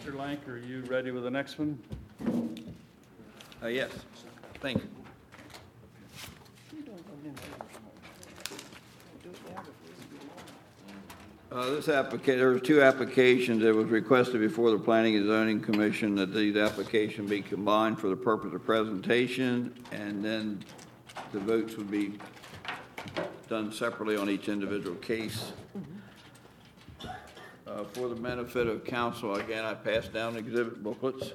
Mr. Lank, are you ready with the next one? Yes, thank you. There were two applications that was requested before the Planning and Zoning Commission that these applications be combined for the purpose of presentation, and then the votes would be done separately on each individual case. For the benefit of council, again, I passed down exhibit booklets.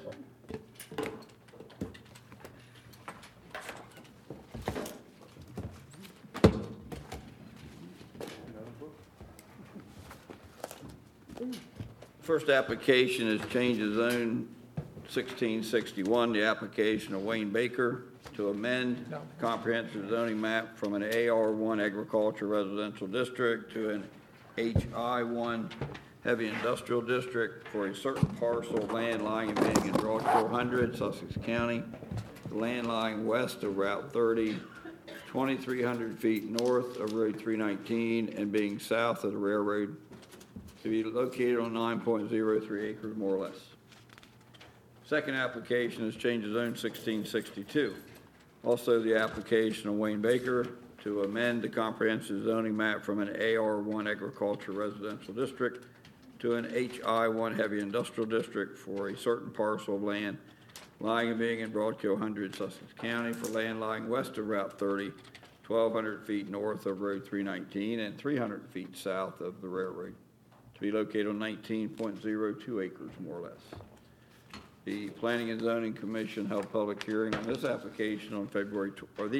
First application is change of zone 1661, the application of Wayne Baker to amend comprehensive zoning map from an AR1 agriculture residential district to an HI1 heavy industrial district for a certain parcel of land lying and being in Broad 400, Sussex County, the land lying west of Route 30, 2,300 feet north of Road 319, and being south of the railroad, to be located on 9.03 acres, more or less. Second application is change of zone 1662. Also the application of Wayne Baker to amend the comprehensive zoning map from an AR1 agriculture residential district to an HI1 heavy industrial district for a certain parcel of land lying and being in Broadkill 100, Sussex County, for land lying west of Route 30, 1,200 feet north of Road 319, and 300 feet south of the railroad, to be located on 19.02 acres, more or less. The Planning and Zoning Commission held public hearing on this application on February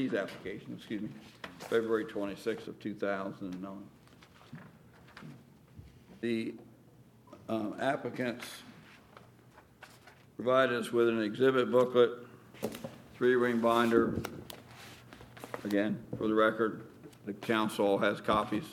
26th of 2009. The applicants provided us with an exhibit booklet, 3-ring binder. Again, for the record, the council has copies.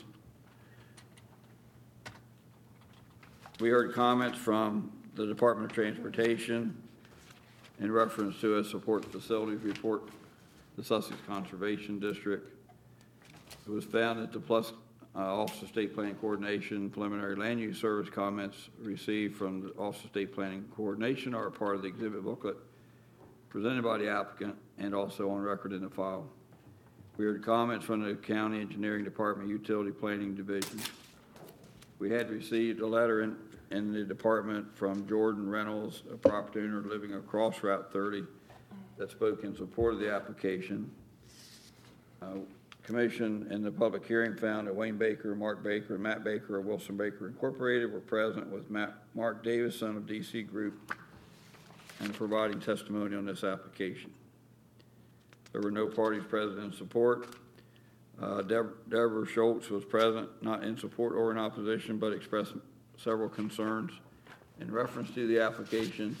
We heard comments from the Department of Transportation in reference to a support facilities report, the Sussex Conservation District. It was found that the Office of State Planning Coordination preliminary land use service comments received from the Office of State Planning Coordination are a part of the exhibit booklet presented by the applicant and also on record in the file. We heard comments from the County Engineering Department Utility Planning Division. We had received a letter in the department from Jordan Reynolds, a property owner living across Route 30, that spoke in support of the application. Commission in the public hearing found that Wayne Baker, Mark Baker, and Matt Baker of Wilson Baker Incorporated were present with Mark Davison of DC Group and providing testimony on this application. There were no parties present in support. Deborah Schultz was present, not in support or in opposition, but expressed several concerns in reference to the application.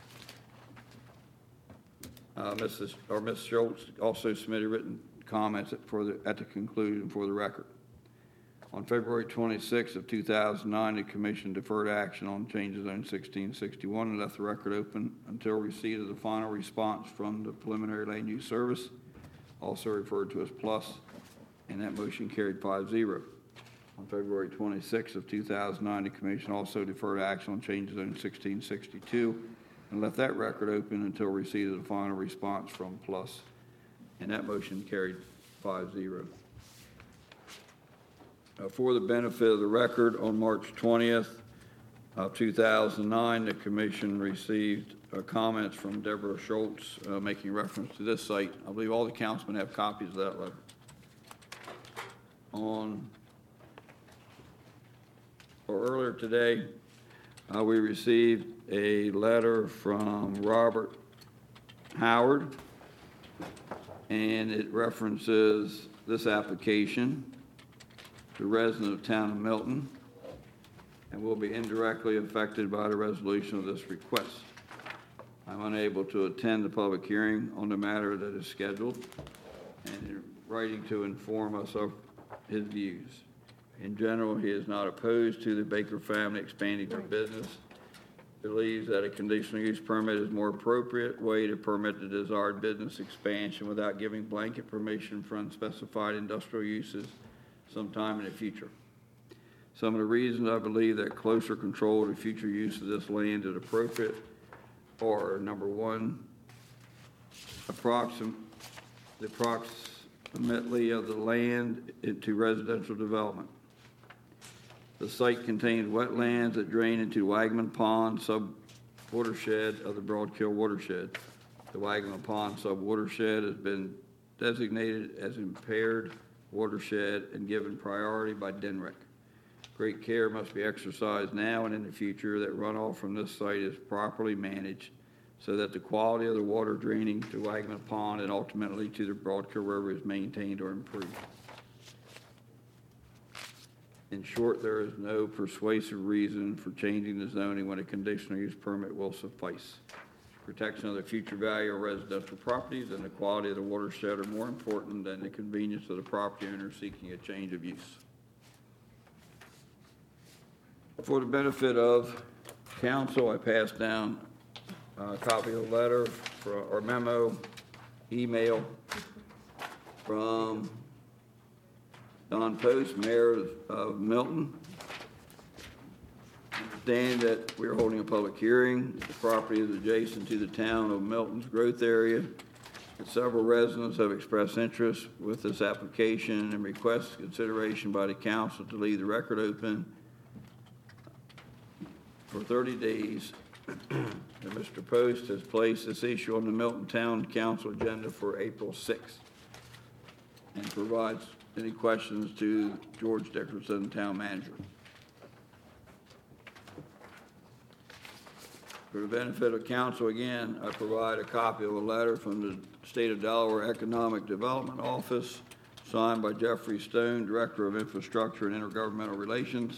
Ms. Schultz also submitted written comments at the conclusion for the record. On February 26th of 2009, the Commission deferred action on changes in 1661 and left the record open until receipt of the final response from the preliminary land use service, also referred to as PLUS, and that motion carried 5-0. On February 26th of 2009, the Commission also deferred action on changes in 1662 and left that record open until receipt of the final response from PLUS, and that motion carried 5-0. For the benefit of the record, on March 20th of 2009, the Commission received comments from Deborah Schultz making reference to this site. I believe all the councilmen have copies of that letter. Earlier today, we received a letter from Robert Howard, and it references this application to resident of town of Milton and will be indirectly affected by the resolution of this request. I'm unable to attend the public hearing on the matter that is scheduled and in writing to inform us of his views. In general, he is not opposed to the Baker family expanding their business, believes that a conditional use permit is a more appropriate way to permit the desired business expansion without giving blanket permission for unspecified industrial uses sometime in the future. Some of the reasons I believe that closer control of the future use of this land is appropriate are, number one, the approximately of the land into residential development. The site contains wetlands that drain into Wagman Pond sub-watershed of the Broadkill watershed. The Wagman Pond sub-watershed has been designated as impaired watershed and given priority by DNREC. Great care must be exercised now and in the future that runoff from this site is properly managed so that the quality of the water draining to Wagman Pond and ultimately to the Broadkill River is maintained or improved. In short, there is no persuasive reason for changing the zoning when a conditional use permit will suffice. Protection of the future value of residential properties and the quality of the watershed are more important than the convenience of the property owner seeking a change of use. For the benefit of council, I passed down a copy of a letter or memo, email from Don Post, Mayor of Milton. Understand that we are holding a public hearing. The property is adjacent to the town of Milton's growth area. Several residents have expressed interest with this application and request consideration by the council to leave the record open for 30 days. And Mr. Post has placed this issue on the Milton Town Council agenda for April 6th and provides any questions to George Dickerson, Town Manager. For the benefit of council, again, I provide a copy of a letter from the State of Delaware Economic Development Office signed by Jeffrey Stone, Director of Infrastructure and Intergovernmental Relations.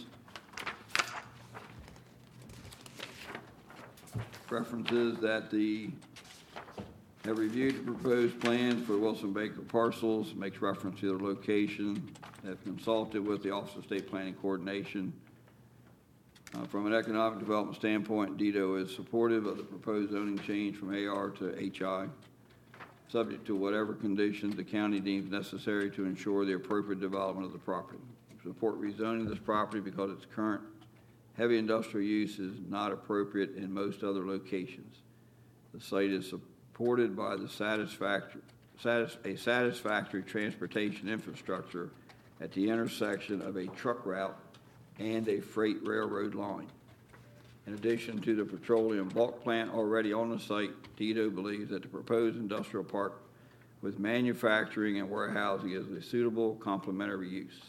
References that have reviewed the proposed plans for Wilson Baker parcels, makes reference to their location, have consulted with the Office of State Planning Coordination. From an economic development standpoint, DEDO is supportive of the proposed zoning change from AR to HI, subject to whatever conditions the county deems necessary to ensure the appropriate development of the property. Support rezoning this property because its current heavy industrial use is not appropriate in most other locations. The site is supported by the satisfactory transportation infrastructure at the intersection of a truck route and a freight railroad line. In addition to the petroleum bulk plant already on the site, DEDO believes that the proposed industrial park with manufacturing and warehousing is a suitable complementary use.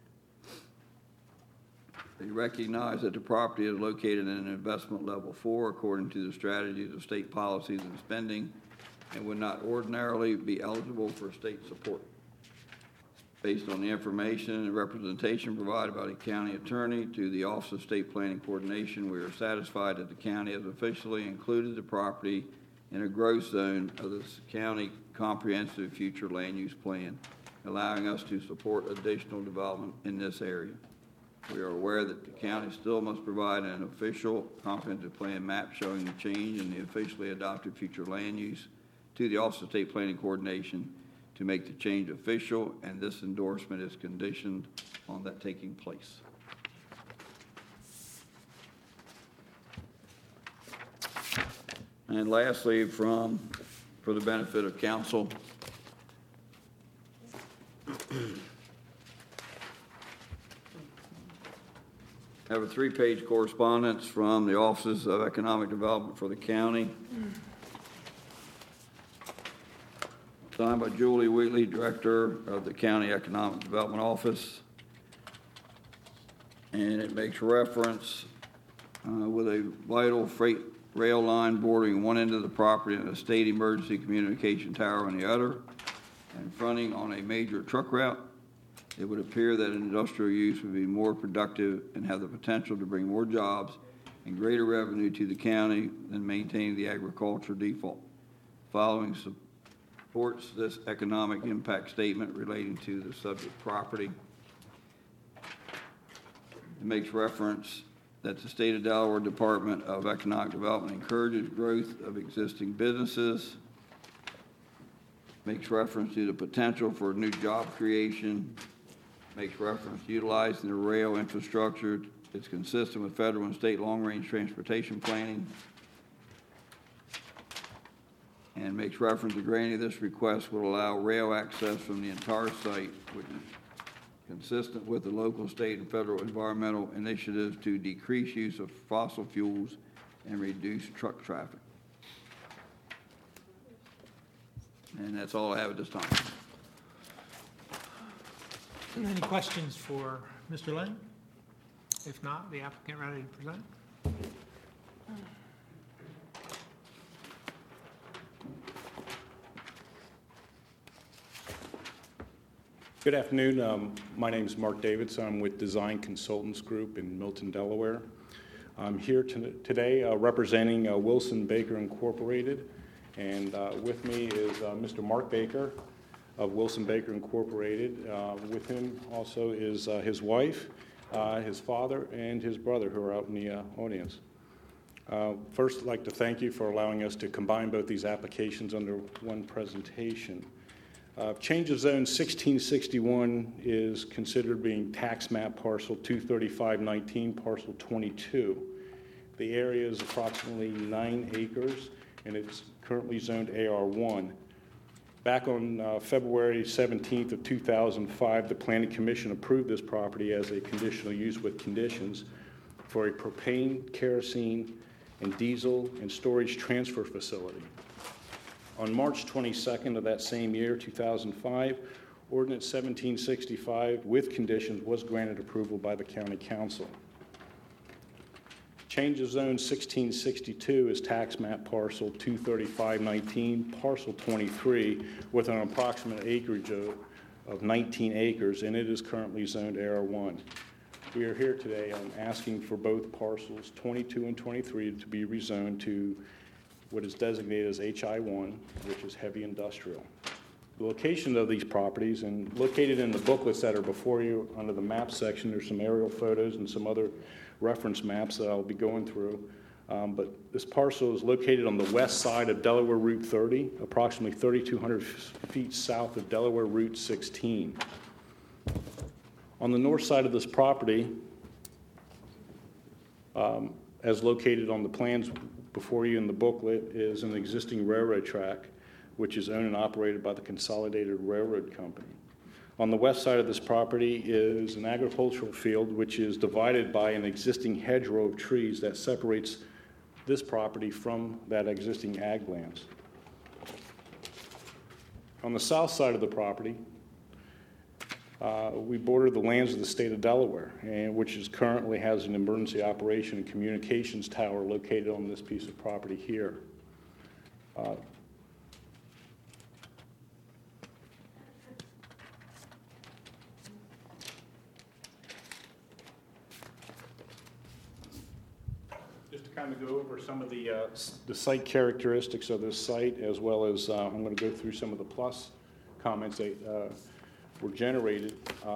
They recognize that the property is located in an investment level 4 according to the strategies of state policies and spending and would not ordinarily be eligible for state support. Based on the information and representation provided by the county attorney to the Office of State Planning Coordination, we are satisfied that the county has officially included the property in a growth zone of the county comprehensive future land use plan, allowing us to support additional development in this area. We are aware that the county still must provide an official comprehensive plan map showing the change in the officially adopted future land use to the Office of State Planning Coordination to make the change official, and this endorsement is conditioned on that taking place. And lastly, for the benefit of council, I have a 3-page correspondence from the Offices of Economic Development for the county. Signed by Julie Wheatley, Director of the County Economic Development Office. And it makes reference with a vital freight rail line bordering one end of the property and a state emergency communication tower on the other, and fronting on a major truck route. It would appear that industrial use would be more productive and have the potential to bring more jobs and greater revenue to the county than maintaining the agriculture default. Following supports this economic impact statement relating to the subject property. It makes reference that the State of Delaware Department of Economic Development encourages growth of existing businesses, makes reference to the potential for new job creation, makes reference to utilizing the rail infrastructure. It's consistent with federal and state long-range transportation planning, and makes reference to granting this request will allow rail access from the entire site, which is consistent with the local, state, and federal environmental initiatives to decrease use of fossil fuels and reduce truck traffic. And that's all I have at this time. Any questions for Mr. Lane? If not, the applicant ready to present? Good afternoon. My name is Mark Davidson. I'm with Design Consultants Group in Milton, Delaware. I'm here today representing Wilson Baker Incorporated, and with me is Mr. Mark Baker of Wilson Baker Incorporated. With him also is his wife, his father, and his brother, who are out in the audience. First, I'd like to thank you for allowing us to combine both these applications under one presentation. Change of zone 1661 is considered being tax map parcel 23519, parcel 22. The area is approximately 9 acres, and it's currently zoned AR1. Back on February 17th of 2005, the Planning Commission approved this property as a conditional use with conditions for a propane, kerosene, and diesel and storage transfer facility. On March 22nd of that same year, 2005, Ordinance 1765 with conditions was granted approval by the County Council. Change of zone 1662 is tax map parcel 23519, parcel 23, with an approximate acreage of 19 acres, and it is currently zoned AR1. We are here today asking for both parcels 22 and 23 to be rezoned to what is designated as HI1, which is heavy industrial. The location of these properties, and located in the booklets that are before you under the map section, there's some aerial photos and some other reference maps that I'll be going through. But this parcel is located on the west side of Delaware Route 30, approximately 3,200 feet south of Delaware Route 16. On the north side of this property, as located on the plans before you in the booklet, is an existing railroad track, which is owned and operated by the Consolidated Railroad Company. On the west side of this property is an agricultural field, which is divided by an existing hedgerow of trees that separates this property from that existing ag lands. On the south side of the property, we border the lands of the state of Delaware, which currently has an emergency operation and communications tower located on this piece of property here. Just to kind of go over some of the site characteristics of this site, as well as I'm going to go through some of the plus comments that were generated.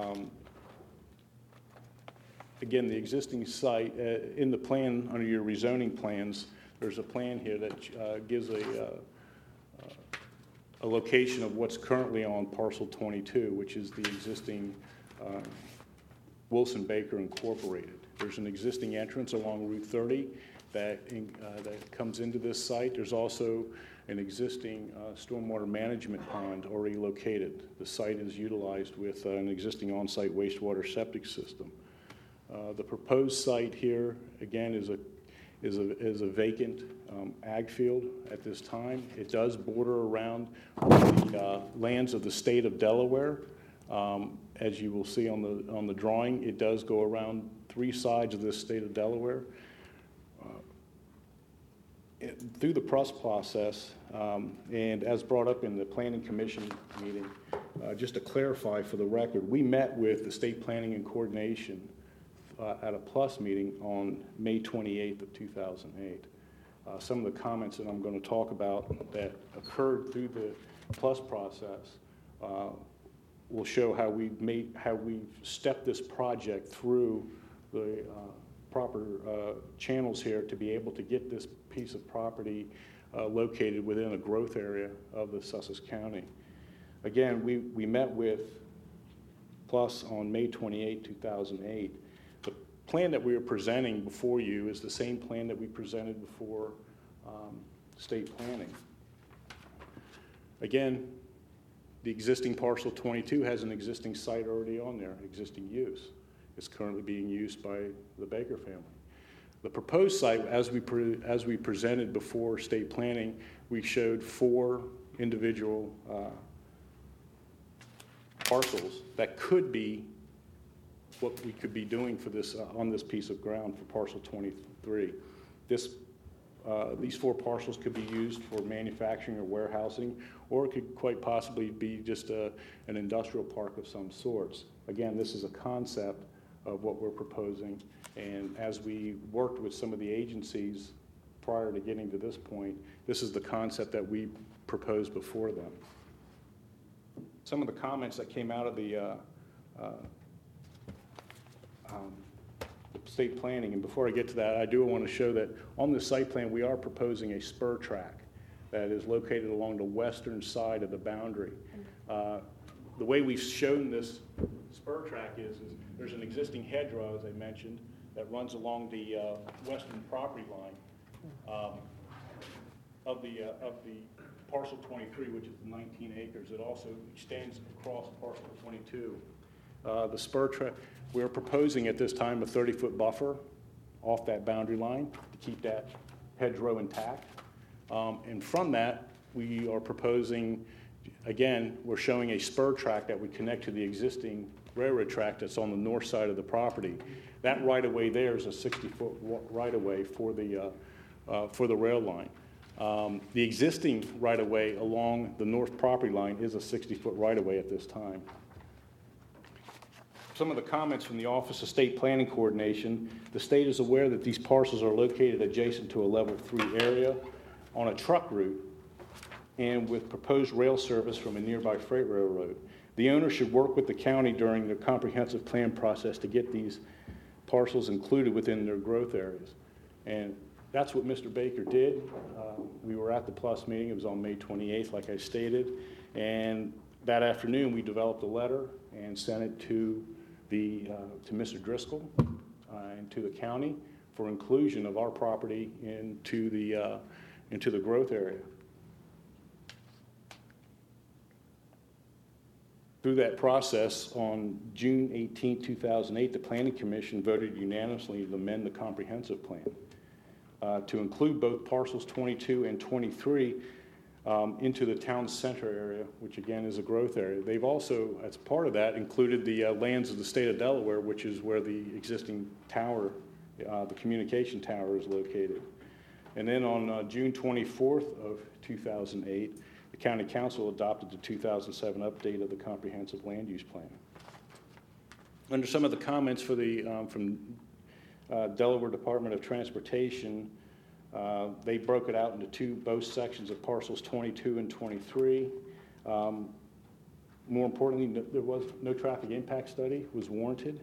Again, the existing site, in the plan under your rezoning plans, there's a plan here that gives a location of what's currently on parcel 22, which is the existing Wilson Baker Incorporated. There's an existing entrance along Route 30 that comes into this site. There's also an existing stormwater management pond already located. The site is utilized with an existing on-site wastewater septic system. The proposed site here, again, is a vacant ag field at this time. It does border around the lands of the state of Delaware. As you will see on the drawing, it does go around 3 sides of this state of Delaware. Through the PRUS process, and as brought up in the Planning Commission meeting, just to clarify for the record, we met with the State Planning and Coordination at a PLUS meeting on May 28th of 2008. Some of the comments that I'm going to talk about that occurred through the PLUS process will show how we've stepped this project through the proper channels here to be able to get this piece of property located within a growth area of the Sussex County. Again, we met with Plus on May 28, 2008. The plan that we are presenting before you is the same plan that we presented before state planning. Again, the existing parcel 22 has an existing site already on there, existing use. It's currently being used by the Baker family. The proposed site, as we presented before state planning, we showed 4 individual parcels that could be what we could be doing for this on this piece of ground for parcel 23. These 4 parcels could be used for manufacturing or warehousing, or it could quite possibly be just an industrial park of some sorts. Again, this is a concept of what we're proposing, and as we worked with some of the agencies prior to getting to this point, this is the concept that we proposed before them. Some of the comments that came out of the state planning, and before I get to that, I do want to show that on the site plan we are proposing a spur track that is located along the western side of the boundary. The way we've shown this spur track is there's an existing hedgerow, as I mentioned, that runs along the western property line of the parcel 23, which is 19 acres. It also extends across parcel 22. The spur track, we're proposing at this time a 30-foot buffer off that boundary line to keep that hedgerow intact. And from that, we are proposing, again, we're showing a spur track that would connect to the existing railroad track that's on the north side of the property. That right-of-way there is a 60-foot right-of-way for the rail line. The existing right-of-way along the north property line is a 60-foot right-of-way at this time. Some of the comments from the Office of State Planning Coordination: the state is aware that these parcels are located adjacent to a level 3 area on a truck route and with proposed rail service from a nearby freight railroad. The owner should work with the county during the comprehensive plan process to get these parcels included within their growth areas. And that's what Mr. Baker did. We were at the PLUS meeting. It was on May 28th, like I stated. And that afternoon, we developed a letter and sent it to Mr. Driscoll and to the county for inclusion of our property into the growth area. Through that process, on June 18, 2008, the Planning Commission voted unanimously to amend the comprehensive plan to include both parcels 22 and 23 into the town center area, which again is a growth area. They've also, as part of that, included the lands of the state of Delaware, which is where the existing tower, the communication tower, is located. And then on June 24th of 2008, the County Council adopted the 2007 update of the Comprehensive Land Use Plan. Under some of the comments for the from Delaware Department of Transportation, they broke it out into both sections of parcels 22 and 23. More importantly, there was no traffic impact study was warranted.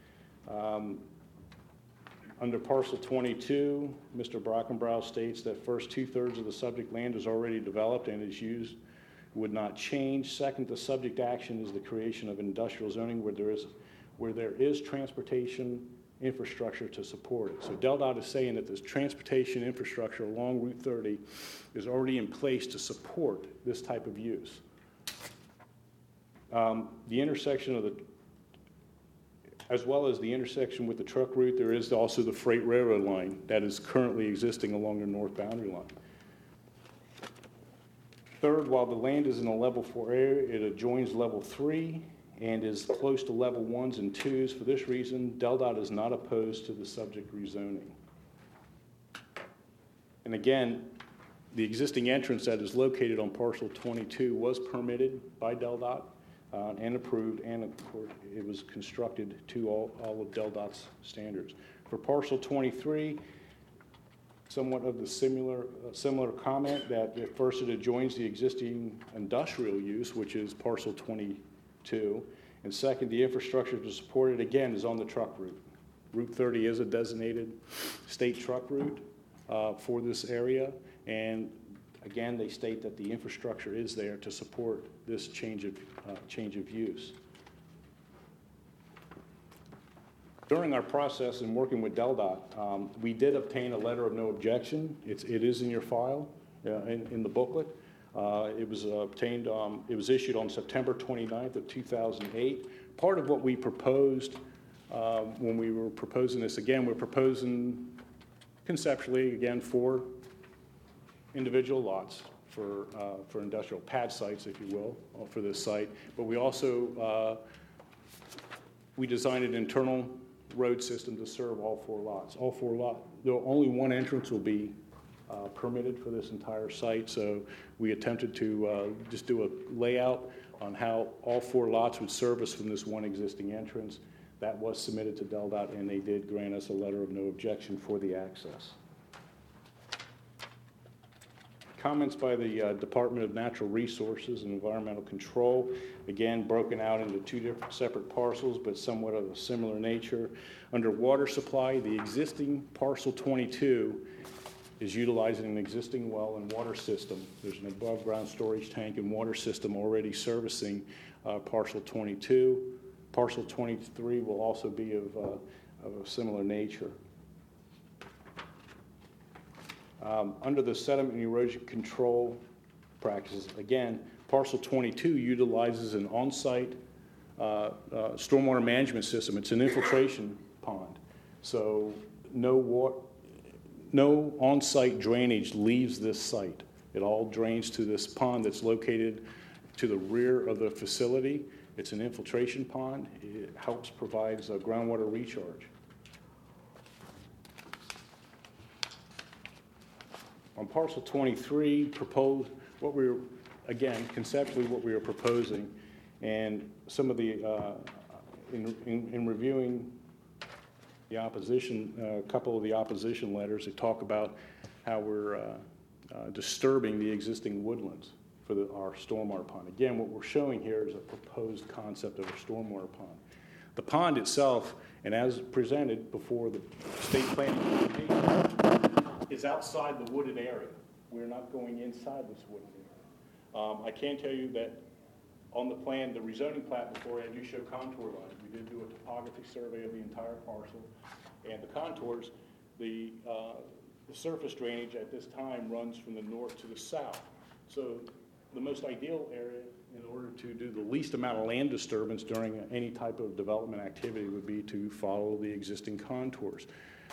Under parcel 22, Mr. Brockenbrow states that first, 2/3 of the subject land is already developed and is used, would not change. Second, the subject action is the creation of industrial zoning where there is transportation infrastructure to support it. So DelDOT is saying that this transportation infrastructure along Route 30 is already in place to support this type of use. The intersection of as well as the intersection with the truck route, there is also the freight railroad line that is currently existing along the north boundary line. Third, while the land is in a level 4 area, it adjoins level 3 and is close to level 1s and 2s. For this reason, DelDOT is not opposed to the subject rezoning. And again, the existing entrance that is located on parcel 22 was permitted by DelDOT and approved, and of course it was constructed to all of DelDOT's standards. For parcel 23, somewhat of the similar comment that at first it adjoins the existing industrial use, which is parcel 22, and second, the infrastructure to support it again is on the truck route. Route 30 is a designated state truck route for this area, and again, they state that the infrastructure is there to support this change of use. During our process in working with DelDOT, we did obtain a letter of no objection. It is in your file, in the booklet. It was obtained, it was issued on September 29th of 2008. Part of what we proposed when we were proposing this, again, we're proposing conceptually, again, 4 individual lots for industrial pad sites, if you will, for this site. But we also, we designed an internal road system to serve all 4 lots. All 4 lots, only one entrance will be permitted for this entire site, so we attempted to just do a layout on how all 4 lots would service from this one existing entrance. That was submitted to DelDOT, and they did grant us a letter of no objection for the access. Comments by the Department of Natural Resources and Environmental Control, again, broken out into 2 different separate parcels, but somewhat of a similar nature. Under water supply, the existing parcel 22 is utilizing an existing well and water system. There's an above-ground storage tank and water system already servicing parcel 22. Parcel 23 will also be of a similar nature. Under the sediment and erosion control practices, again, parcel 22 utilizes an on-site stormwater management system. It's an infiltration pond, so no on-site drainage leaves this site. It all drains to this pond that's located to the rear of the facility. It's an infiltration pond. It provides a groundwater recharge. On parcel 23, proposed what we were, again, conceptually what we were proposing, and some of the, in reviewing the opposition, a couple of the opposition letters that talk about how we're disturbing the existing woodlands for our stormwater pond. Again, what we're showing here is a proposed concept of a stormwater pond. The pond itself, and as presented before the state planning commission, is outside the wooded area. We're not going inside this wooded area. I can tell you that on the plan, the rezoning plat before, I do show contour lines. We did do a topography survey of the entire parcel, and the contours, the surface drainage at this time runs from the north to the south. So the most ideal area in order to do the least amount of land disturbance during any type of development activity would be to follow the existing contours.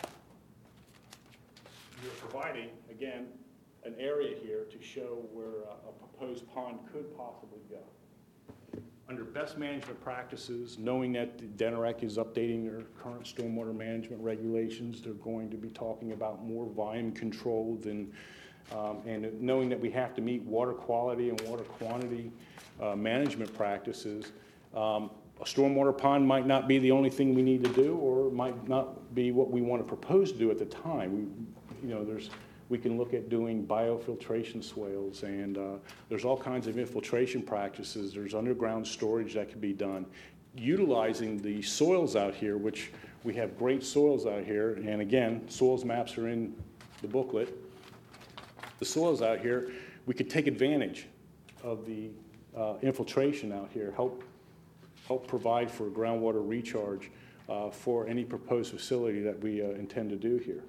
You're providing, again, an area here to show where a proposed pond could possibly go. Under best management practices, knowing that DENEREC is updating their current stormwater management regulations, they're going to be talking about more volume control than, and knowing that we have to meet water quality and water quantity management practices, a stormwater pond might not be the only thing we need to do, or might not be what we want to propose to do at the time. We can look at doing biofiltration swales, and there's all kinds of infiltration practices. There's underground storage that can be done. Utilizing the soils out here, which we have great soils out here, and again, soils maps are in the booklet. The soils out here, we could take advantage of the infiltration out here, help provide for groundwater recharge for any proposed facility that we intend to do here.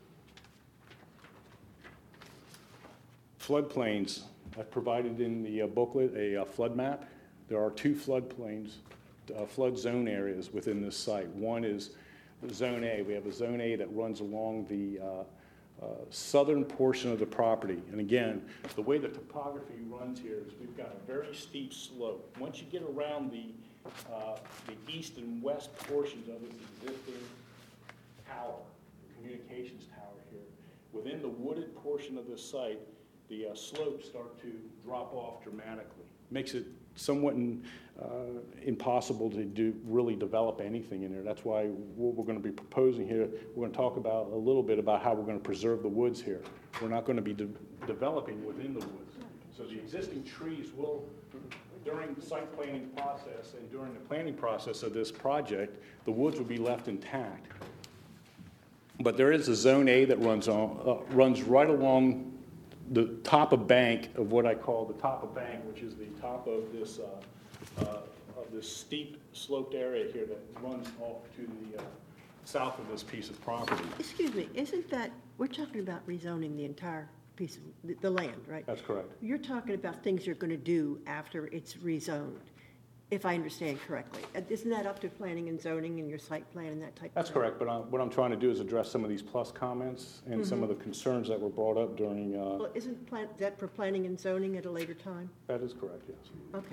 Floodplains, I've provided in the booklet a flood map. There are 2 floodplains, flood zone areas within this site. One is Zone A. We have a Zone A that runs along the southern portion of the property. And again, the way the topography runs here is we've got a very steep slope. Once you get around the east and west portions of this existing tower, the communications tower here, within the wooded portion of this site, the slopes start to drop off dramatically. Makes it somewhat impossible to really develop anything in there. That's why what we're going to be proposing here, we're going to talk about a little bit about how we're going to preserve the woods here. We're not going to be developing within the woods. So the existing trees will, during the site planning process and during the planning process of this project, the woods will be left intact. But there is a Zone A that runs right along the top of bank of what I call the top of bank, which is the top of this steep sloped area here that runs off to south of this piece of property. Excuse me, isn't that, we're talking about rezoning the entire piece of, the land, right? That's correct. You're talking about things you're going to do after it's rezoned, if I understand correctly. Isn't that up to planning and zoning and your site plan and that type of thing? That's correct, but what I'm trying to do is address some of these plus comments and some of the concerns that were brought up during, Well, isn't that for planning and zoning at a later time? that is correct, yes. Okay.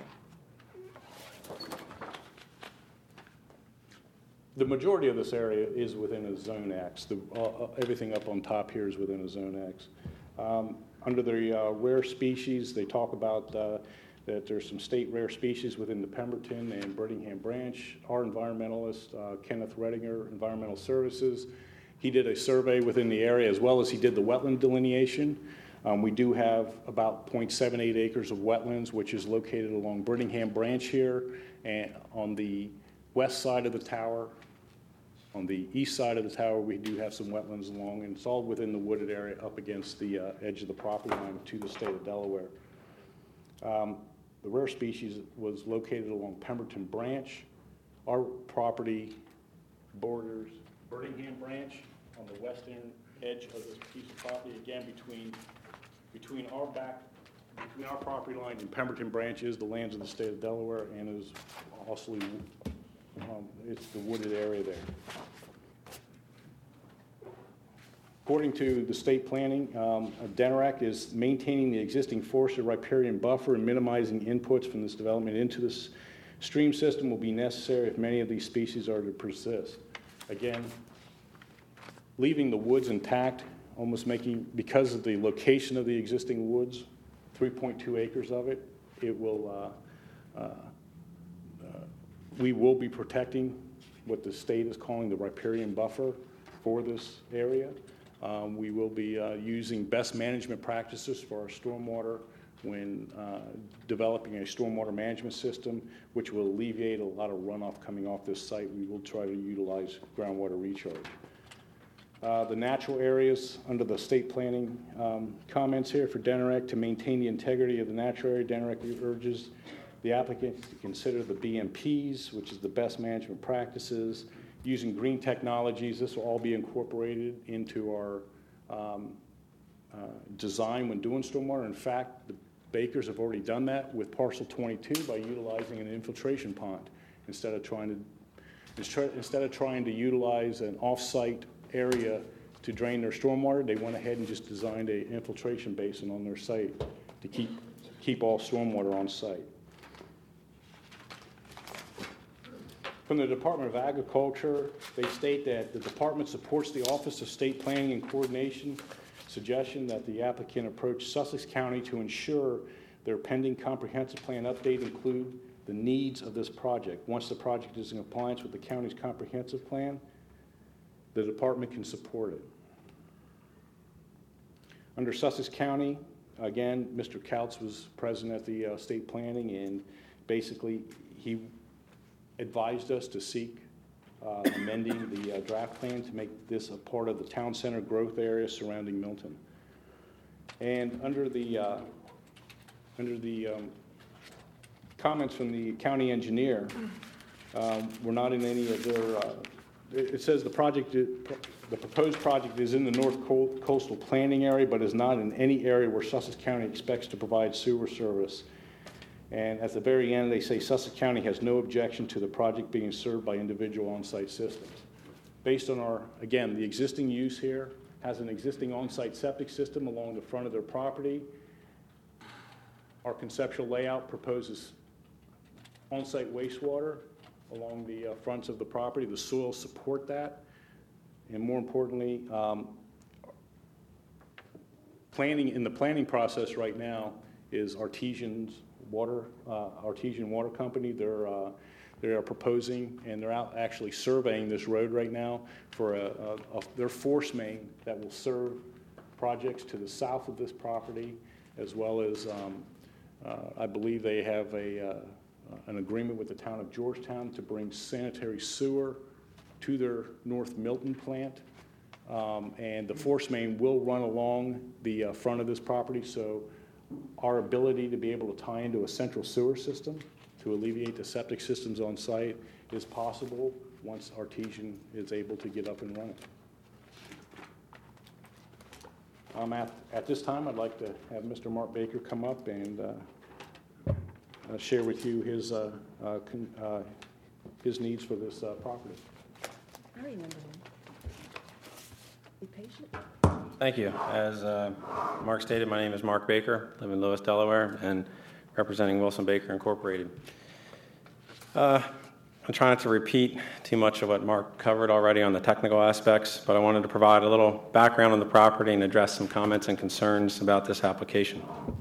The majority of this area is within a Zone X. Everything up on top here is within a Zone X. Under the rare species, they talk about that there's some state rare species within the Pemberton and Birmingham branch. Our environmentalist, Kenneth Redinger, Environmental Services, he did a survey within the area as well as he did the wetland delineation. We do have about 0.78 acres of wetlands, which is located along Birmingham branch here and on the west side of the tower. On the east side of the tower, we do have some wetlands along, and it's all within the wooded area up against the edge of the property line to the state of Delaware. The rare species was located along Pemberton Branch. Our property borders Birmingham Branch on the western edge of this piece of property. Again, between our property line and Pemberton Branch is the lands of the state of Delaware, and is also it's the wooded area there. According to the state planning, DENRAC is maintaining the existing forested riparian buffer and minimizing inputs from this development into this stream system will be necessary if many of these species are to persist. Again, leaving the woods intact, almost making, because of the location of the existing woods, 3.2 acres of it, it will we will be protecting what the state is calling the riparian buffer for this area. We will be using best management practices for our stormwater when developing a stormwater management system, which will alleviate a lot of runoff coming off this site. We will try to utilize groundwater recharge. The natural areas under the state planning comments here for DENRAC to maintain the integrity of the natural area, DENRAC urges the applicant to consider the BMPs, which is the best management practices, using green technologies. This will all be incorporated into our design when doing stormwater. In fact, the Bakers have already done that with parcel 22 by utilizing an infiltration pond instead of trying to utilize an off-site area to drain their stormwater. They went ahead and just designed an infiltration basin on their site to keep all stormwater on site. From the Department of Agriculture, they state that the department supports the Office of State Planning and Coordination suggestion that the applicant approach Sussex County to ensure their pending comprehensive plan update include the needs of this project. Once the project is in compliance with the county's comprehensive plan, the department can support it. Under Sussex County, again, Mr. Kautz was present at the state planning, and basically he advised us to seek amending the draft plan to make this a part of the town center growth area surrounding Milton. And under the comments from the county engineer, we're not in any of their. It says the proposed project is in the North Coastal Planning Area, but is not in any area where Sussex County expects to provide sewer service. And at the very end, they say Sussex County has no objection to the project being served by individual on-site systems. Based on the existing use here has an existing on-site septic system along the front of their property. Our conceptual layout proposes on-site wastewater along the fronts of the property. The soils support that. And more importantly, in the planning process right now is Artesian Water Company. They are proposing, and they're out actually surveying this road right now for their force main that will serve projects to the south of this property, as well as I believe they have an agreement with the town of Georgetown to bring sanitary sewer to their North Milton plant. And the force main will run along the front of this property, so our ability to be able to tie into a central sewer system to alleviate the septic systems on site is possible once Artesian is able to get up and running. At this time, I'd like to have Mr. Mark Baker come up and share with you his needs for this property. I remember him. Be patient. Thank you. As Mark stated, my name is Mark Baker, live in Lewis, Delaware, and representing Wilson Baker Incorporated. I'm trying not to repeat too much of what Mark covered already on the technical aspects, but I wanted to provide a little background on the property and address some comments and concerns about this application.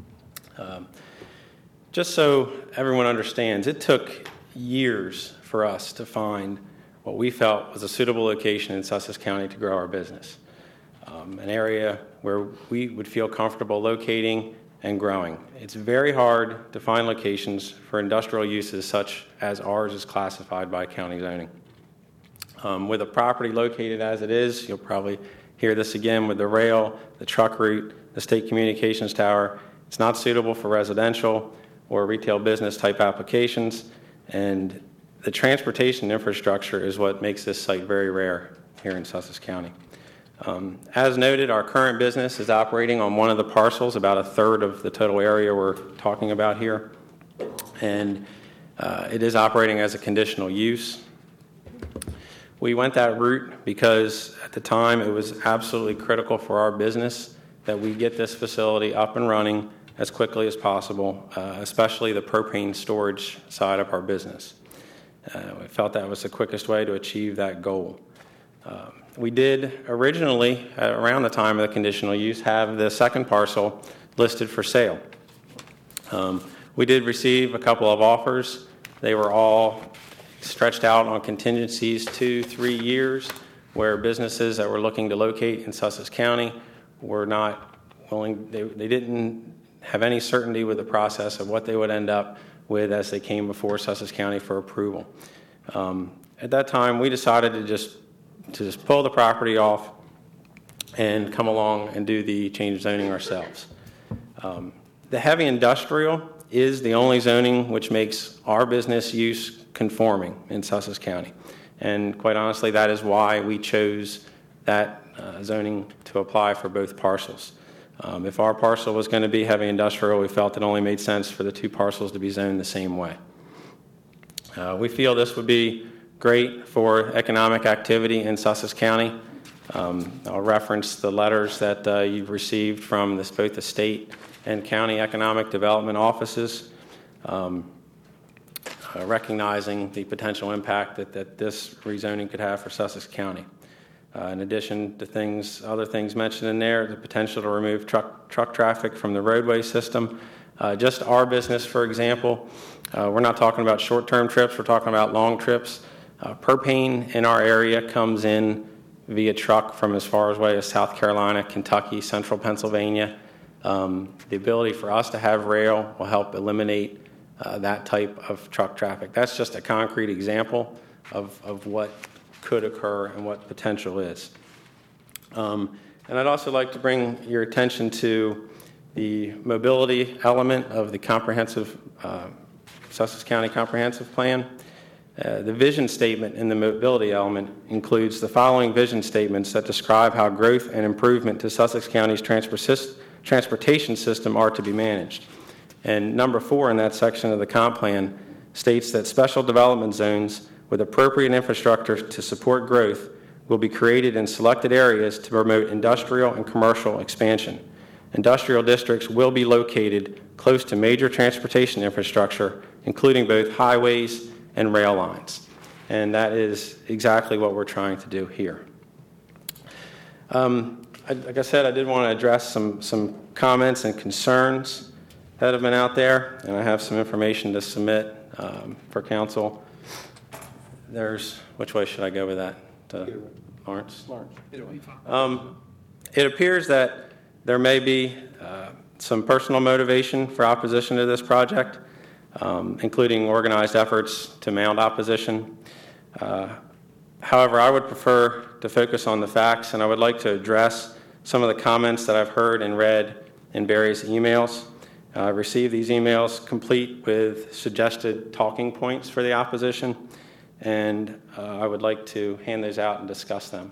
Just so everyone understands, it took years for us to find what we felt was a suitable location in Sussex County to grow our business. An area where we would feel comfortable locating and growing. It's very hard to find locations for industrial uses such as ours is classified by county zoning. With a property located as it is, you'll probably hear this again with the rail, the truck route, the state communications tower. It's not suitable for residential or retail business type applications, and the transportation infrastructure is what makes this site very rare here in Sussex County. As noted, our current business is operating on one of the parcels, about a third of the total area we're talking about here, and it is operating as a conditional use. We went that route because at the time it was absolutely critical for our business that we get this facility up and running as quickly as possible, especially the propane storage side of our business. We felt that was the quickest way to achieve that goal. We did originally, around the time of the conditional use, have the second parcel listed for sale. We did receive a couple of offers. They were all stretched out on contingencies 2-3 years, where businesses that were looking to locate in Sussex County were not willing, they didn't have any certainty with the process of what they would end up with as they came before Sussex County for approval. At that time, we decided to just pull the property off and come along and do the change of zoning ourselves. The heavy industrial is the only zoning which makes our business use conforming in Sussex County. And quite honestly, that is why we chose that zoning to apply for both parcels. If our parcel was going to be heavy industrial, we felt it only made sense for the two parcels to be zoned the same way. We feel this would be great for economic activity in Sussex County. I'll reference the letters that you've received from both the state and county economic development offices, recognizing the potential impact that this rezoning could have for Sussex County. In addition to other things mentioned in there, the potential to remove truck traffic from the roadway system. Just our business, for example, we're not talking about short-term trips, we're talking about long trips. Propane in our area comes in via truck from as far away as South Carolina, Kentucky, central Pennsylvania. The ability for us to have rail will help eliminate that type of truck traffic. That's just a concrete example of what could occur and what potential is. And I'd also like to bring your attention to the mobility element of the comprehensive Sussex County Comprehensive Plan. The vision statement in the mobility element includes the following vision statements that describe how growth and improvement to Sussex County's transportation system are to be managed. And number 4 in that section of the comp plan states that special development zones with appropriate infrastructure to support growth will be created in selected areas to promote industrial and commercial expansion. Industrial districts will be located close to major transportation infrastructure, including both highways and rail lines. And that is exactly what we're trying to do here. Like I said, I did want to address some comments and concerns that have been out there, and I have some information to submit for council. Which way should I go with that? To Lawrence? It appears that there may be some personal motivation for opposition to this project, including organized efforts to mount opposition. However, I would prefer to focus on the facts, and I would like to address some of the comments that I've heard and read in various emails. I received these emails complete with suggested talking points for the opposition, and I would like to hand those out and discuss them.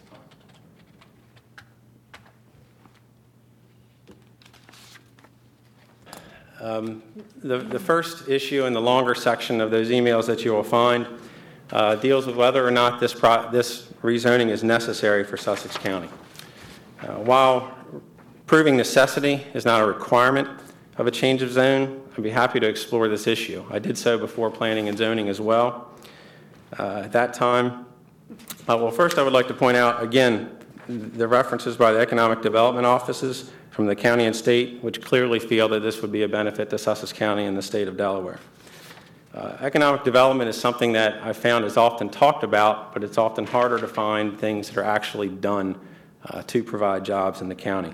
The first issue in the longer section of those emails that you will find deals with whether or not this rezoning is necessary for Sussex County. While proving necessity is not a requirement of a change of zone, I'd be happy to explore this issue. I did so before planning and zoning as well. At that time, well, first I would like to point out, again, the references by the economic development offices from the county and state, which clearly feel that this would be a benefit to Sussex County and the state of Delaware. Economic development is something that I found is often talked about, but it's often harder to find things that are actually done to provide jobs in the county.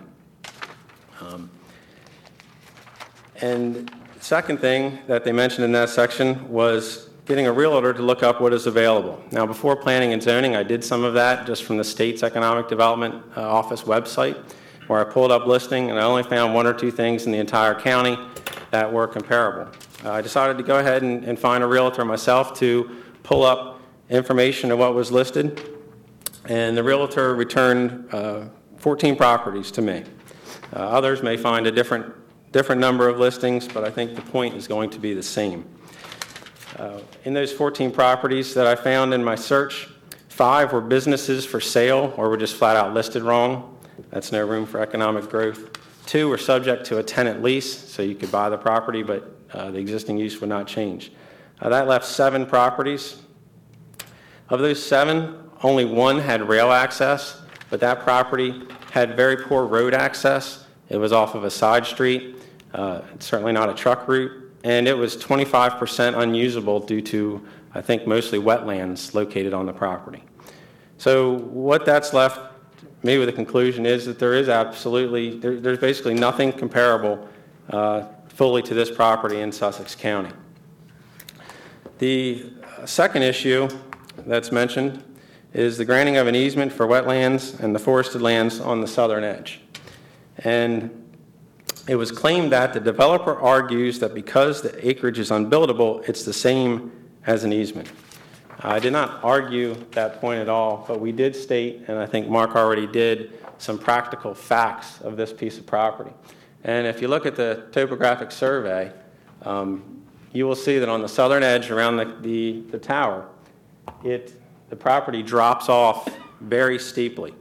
And the second thing that they mentioned in that section was getting a realtor to look up what is available. Now, before planning and zoning, I did some of that just from the state's economic development office website, where I pulled up listing, and I only found one or two things in the entire county that were comparable. I decided to go ahead and find a realtor myself to pull up information of what was listed, and the realtor returned 14 properties to me. Others may find a different number of listings, but I think the point is going to be the same. In those 14 properties that I found in my search, 5 were businesses for sale or were just flat out listed wrong. That's no room for economic growth. 2 were subject to a tenant lease, so you could buy the property, but the existing use would not change. That left 7 properties. Of those 7, only 1 had rail access, but that property had very poor road access. It was off of a side street. It's certainly not a truck route, and it was 25% unusable due to, I think, mostly wetlands located on the property. So what that's left me with a conclusion is that there is there's basically nothing comparable fully to this property in Sussex County. The second issue that's mentioned is the granting of an easement for wetlands and the forested lands on the southern edge. And it was claimed that the developer argues that because the acreage is unbuildable, it's the same as an easement. I did not argue that point at all, but we did state, and I think Mark already did, some practical facts of this piece of property. And if you look at the topographic survey, you will see that on the southern edge around the tower, the property drops off very steeply.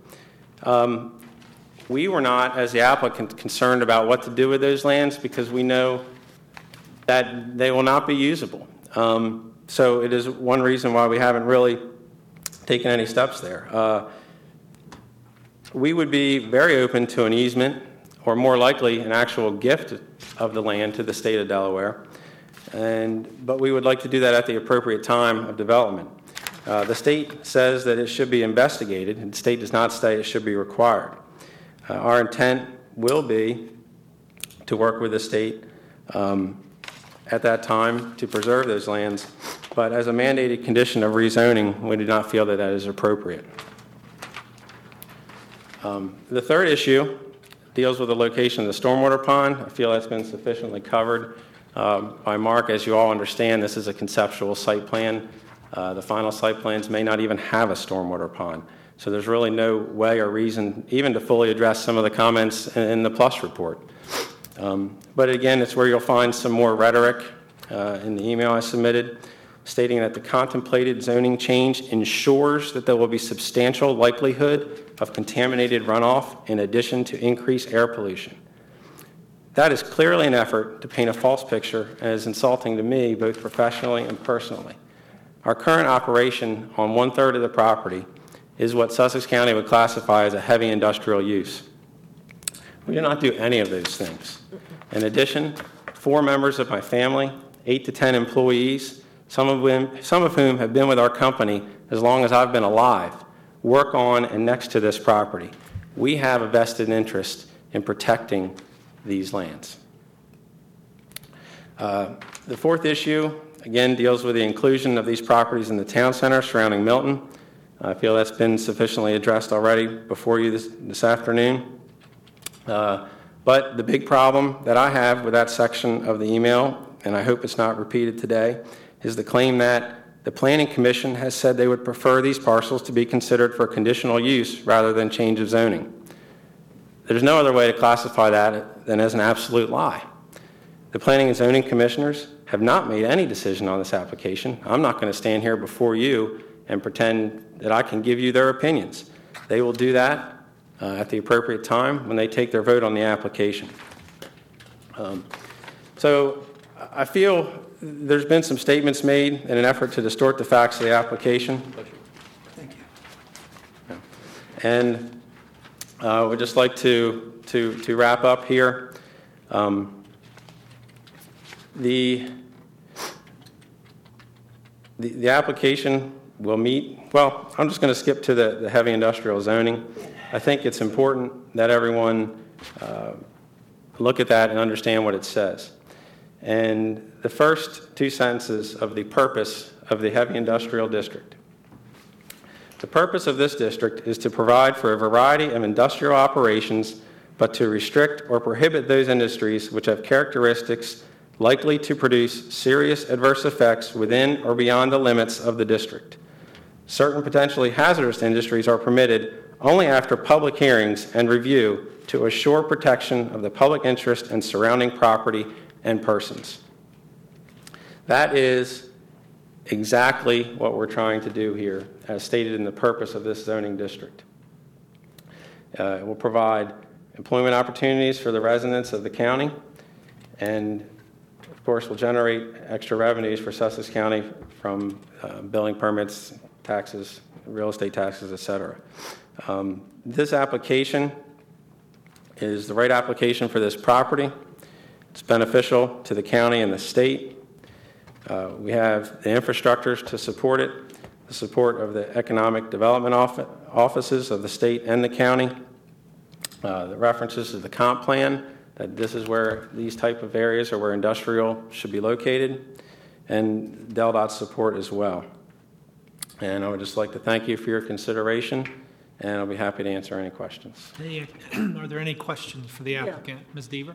We were not, as the applicant, concerned about what to do with those lands because we know that they will not be usable. So it is one reason why we haven't really taken any steps there. We would be very open to an easement, or more likely an actual gift of the land to the state of Delaware, but we would like to do that at the appropriate time of development. The state says that it should be investigated, and the state does not say it should be required. Our intent will be to work with the state at that time to preserve those lands, but as a mandated condition of rezoning, we do not feel that that is appropriate. The third issue deals with the location of the stormwater pond. I feel that's been sufficiently covered by Mark. As you all understand, this is a conceptual site plan. The final site plans may not even have a stormwater pond. So there's really no way or reason even to fully address some of the comments in the PLUS report. But again, it's where you'll find some more rhetoric in the email I submitted, stating that the contemplated zoning change ensures that there will be substantial likelihood of contaminated runoff in addition to increased air pollution. That is clearly an effort to paint a false picture and is insulting to me both professionally and personally. Our current operation on 1/3 of the property is what Sussex County would classify as a heavy industrial use. We do not do any of those things. In addition, 4 members of my family, 8 to 10 employees, some of whom have been with our company as long as I've been alive, work on and next to this property. We have a vested interest in protecting these lands. The fourth issue, again, deals with the inclusion of these properties in the town center surrounding Milton. I feel that's been sufficiently addressed already before you this afternoon. But the big problem that I have with that section of the email, and I hope it's not repeated today, is the claim that the Planning Commission has said they would prefer these parcels to be considered for conditional use rather than change of zoning. There's no other way to classify that than as an absolute lie. The Planning and Zoning Commissioners have not made any decision on this application. I'm not going to stand here before you and pretend that I can give you their opinions. They will do that at the appropriate time when they take their vote on the application. So I feel there's been some statements made in an effort to distort the facts of the application. Thank you. And I would just like to wrap up here. The application will meet, well, I'm just going to skip to the heavy industrial zoning. I think it's important that everyone look at that and understand what it says. And the first two sentences of the purpose of the heavy industrial district. The purpose of this district is to provide for a variety of industrial operations, but to restrict or prohibit those industries which have characteristics likely to produce serious adverse effects within or beyond the limits of the district. Certain potentially hazardous industries are permitted only after public hearings and review to assure protection of the public interest and surrounding property and persons. That is exactly what we're trying to do here, as stated in the purpose of this zoning district. It will provide employment opportunities for the residents of the county, and of course will generate extra revenues for Sussex County from building permits, taxes, real estate taxes, etc. This application is the right application for this property. It's beneficial to the county and the state. We have the infrastructures to support it, the support of the economic development offices of the state and the county, the references to the comp plan, that this is where these type of areas are where industrial should be located, and DelDOT's support as well. And I would just like to thank you for your consideration, and I'll be happy to answer any questions. Are there any questions for the applicant? Ms. Deaver?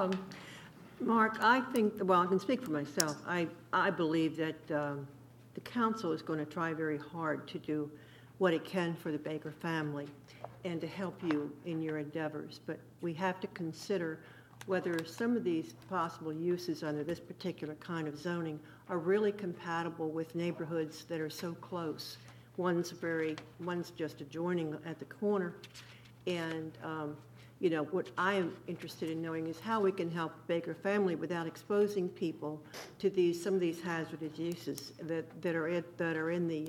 Mark, I think, well, I can speak for myself. I believe that the council is going to try very hard to do what it can for the Baker family and to help you in your endeavors. But we have to consider whether some of these possible uses under this particular kind of zoning are really compatible with neighborhoods that are so close. One's just adjoining at the corner. And, you know, what I am interested in knowing is how we can help Baker family without exposing people to some of these hazardous uses that are in the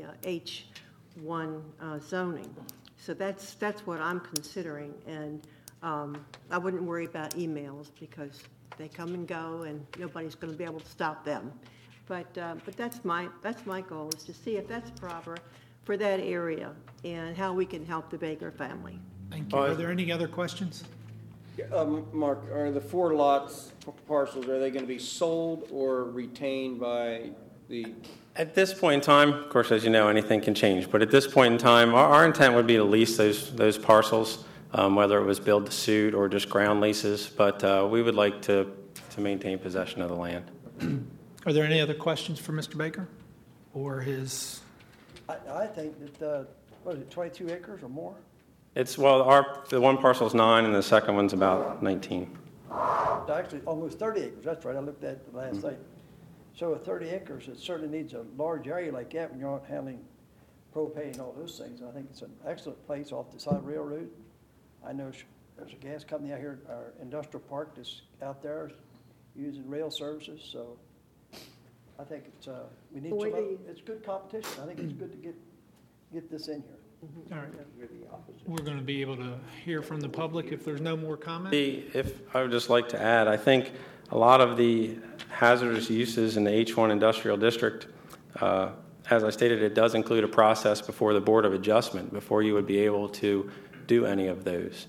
H1 zoning. So that's what I'm considering, and I wouldn't worry about emails because they come and go, and nobody's going to be able to stop them. But that's my goal, is to see if that's proper for that area and how we can help the Baker family. Thank you. Are there any other questions? Mark, are the 4 lots, parcels, are they going to be sold or retained by the... At this point in time, of course, as you know, anything can change, but at this point in time, our intent would be to lease those parcels, whether it was build to suit or just ground leases, but we would like to maintain possession of the land. Are there any other questions for Mr. Baker or his? I think that, what is it, 22 acres or more? It's, well, the one parcel is 9 and the second one's about 19. Actually, almost 30 acres. That's right. I looked at the last night. So with 30 acres, it certainly needs a large area like that when you're not handling propane and all those things. I think it's an excellent place off the side of the railroad. I know there's a gas company out here, our industrial park that's out there using rail services. So I think it's we need it's good competition. I think it's good to get this in here. All right. We're going to be able to hear from the public if there's no more comments. If I would just like to add, I think a lot of the hazardous uses in the H1 industrial district, as I stated, it does include a process before the Board of Adjustment before you would be able to do any of those.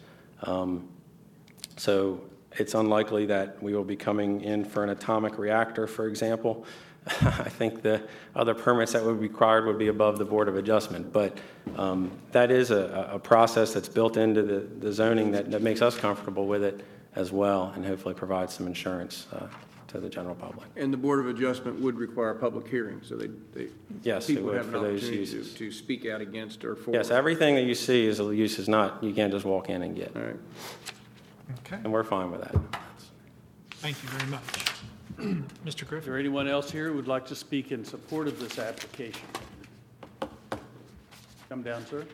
So it's unlikely that we will be coming in for an atomic reactor, for example. I think the other permits that would be required would be above the Board of Adjustment. But that is a process that's built into the zoning that makes us comfortable with it as well, and hopefully provides some insurance to to the general public. And the Board of Adjustment would require a public hearing, so Yes, it people would have an for those opportunity uses. to speak out against or for. Yes, everything that you see is a use is not, you can't just walk in and get. All right. Okay, And we're fine with that. thank you very much. Mr. Is Griffin? there anyone else here who would like to speak in support of this application? Come down, sir.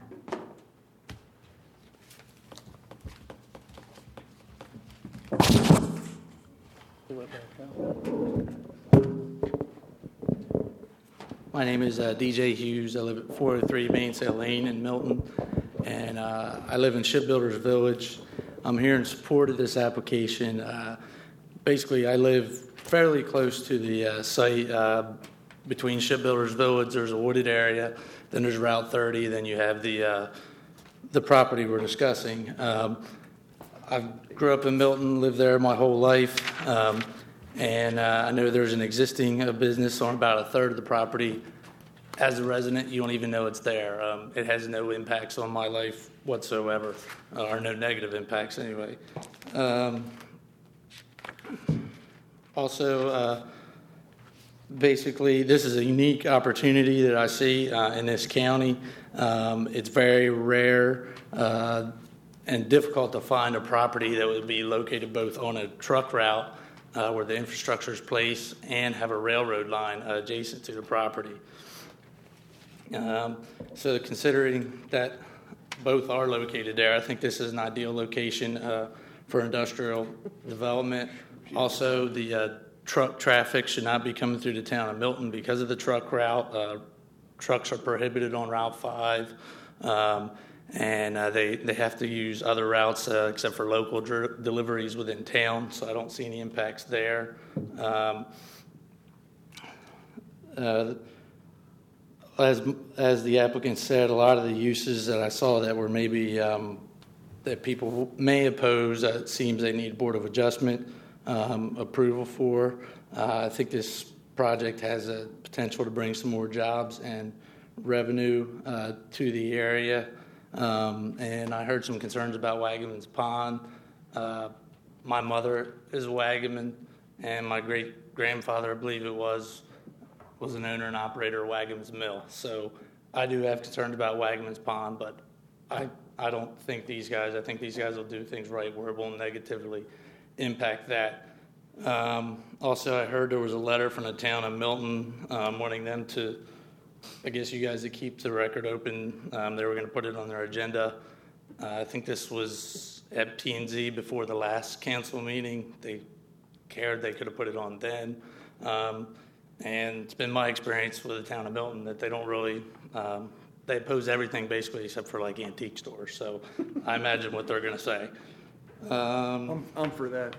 My name is DJ Hughes. I live at 403 Mainsail Lane in Milton, and I live in Shipbuilders Village. I'm here in support of this application. Basically, I live fairly close to the site between Shipbuilders Village. There's a wooded area, then there's Route 30, then you have the property we're discussing. I grew up in Milton, lived there my whole life. And I know there's an existing business on about a third of the property. As a resident, you don't even know it's there. It has no impacts on my life whatsoever, or no negative impacts anyway. Also, basically, this is a unique opportunity that I see in this county. It's very rare and difficult to find a property that would be located both on a truck route where the infrastructure is placed and have a railroad line adjacent to the property. So considering that both are located there, I think this is an ideal location for industrial development. Also, the truck traffic should not be coming through the town of Milton because of the truck route. Trucks are prohibited on Route 5. And they have to use other routes except for local deliveries within town, so I don't see any impacts there. As the applicant said, a lot of the uses that I saw that were maybe that people may oppose, it seems they need Board of Adjustment approval for. I think this project has a potential to bring some more jobs and revenue to the area. And I heard some concerns about Wagaman's Pond. My mother is a Wagaman, and my great-grandfather, I believe it was an owner and operator of Wagaman's Mill. So I do have concerns about Wagaman's Pond, but I don't think these guys, I think these guys will do things right where it won't negatively impact that. Also, I heard there was a letter from the town of Milton wanting them to, I guess you guys to keep the record open. They were going to put it on their agenda. I think this was at P&Z before the last council meeting. They cared they could have put it on then. And it's been my experience with the town of Milton that they don't really, they oppose everything basically except for like antique stores. So I imagine what they're going to say. I'm for that.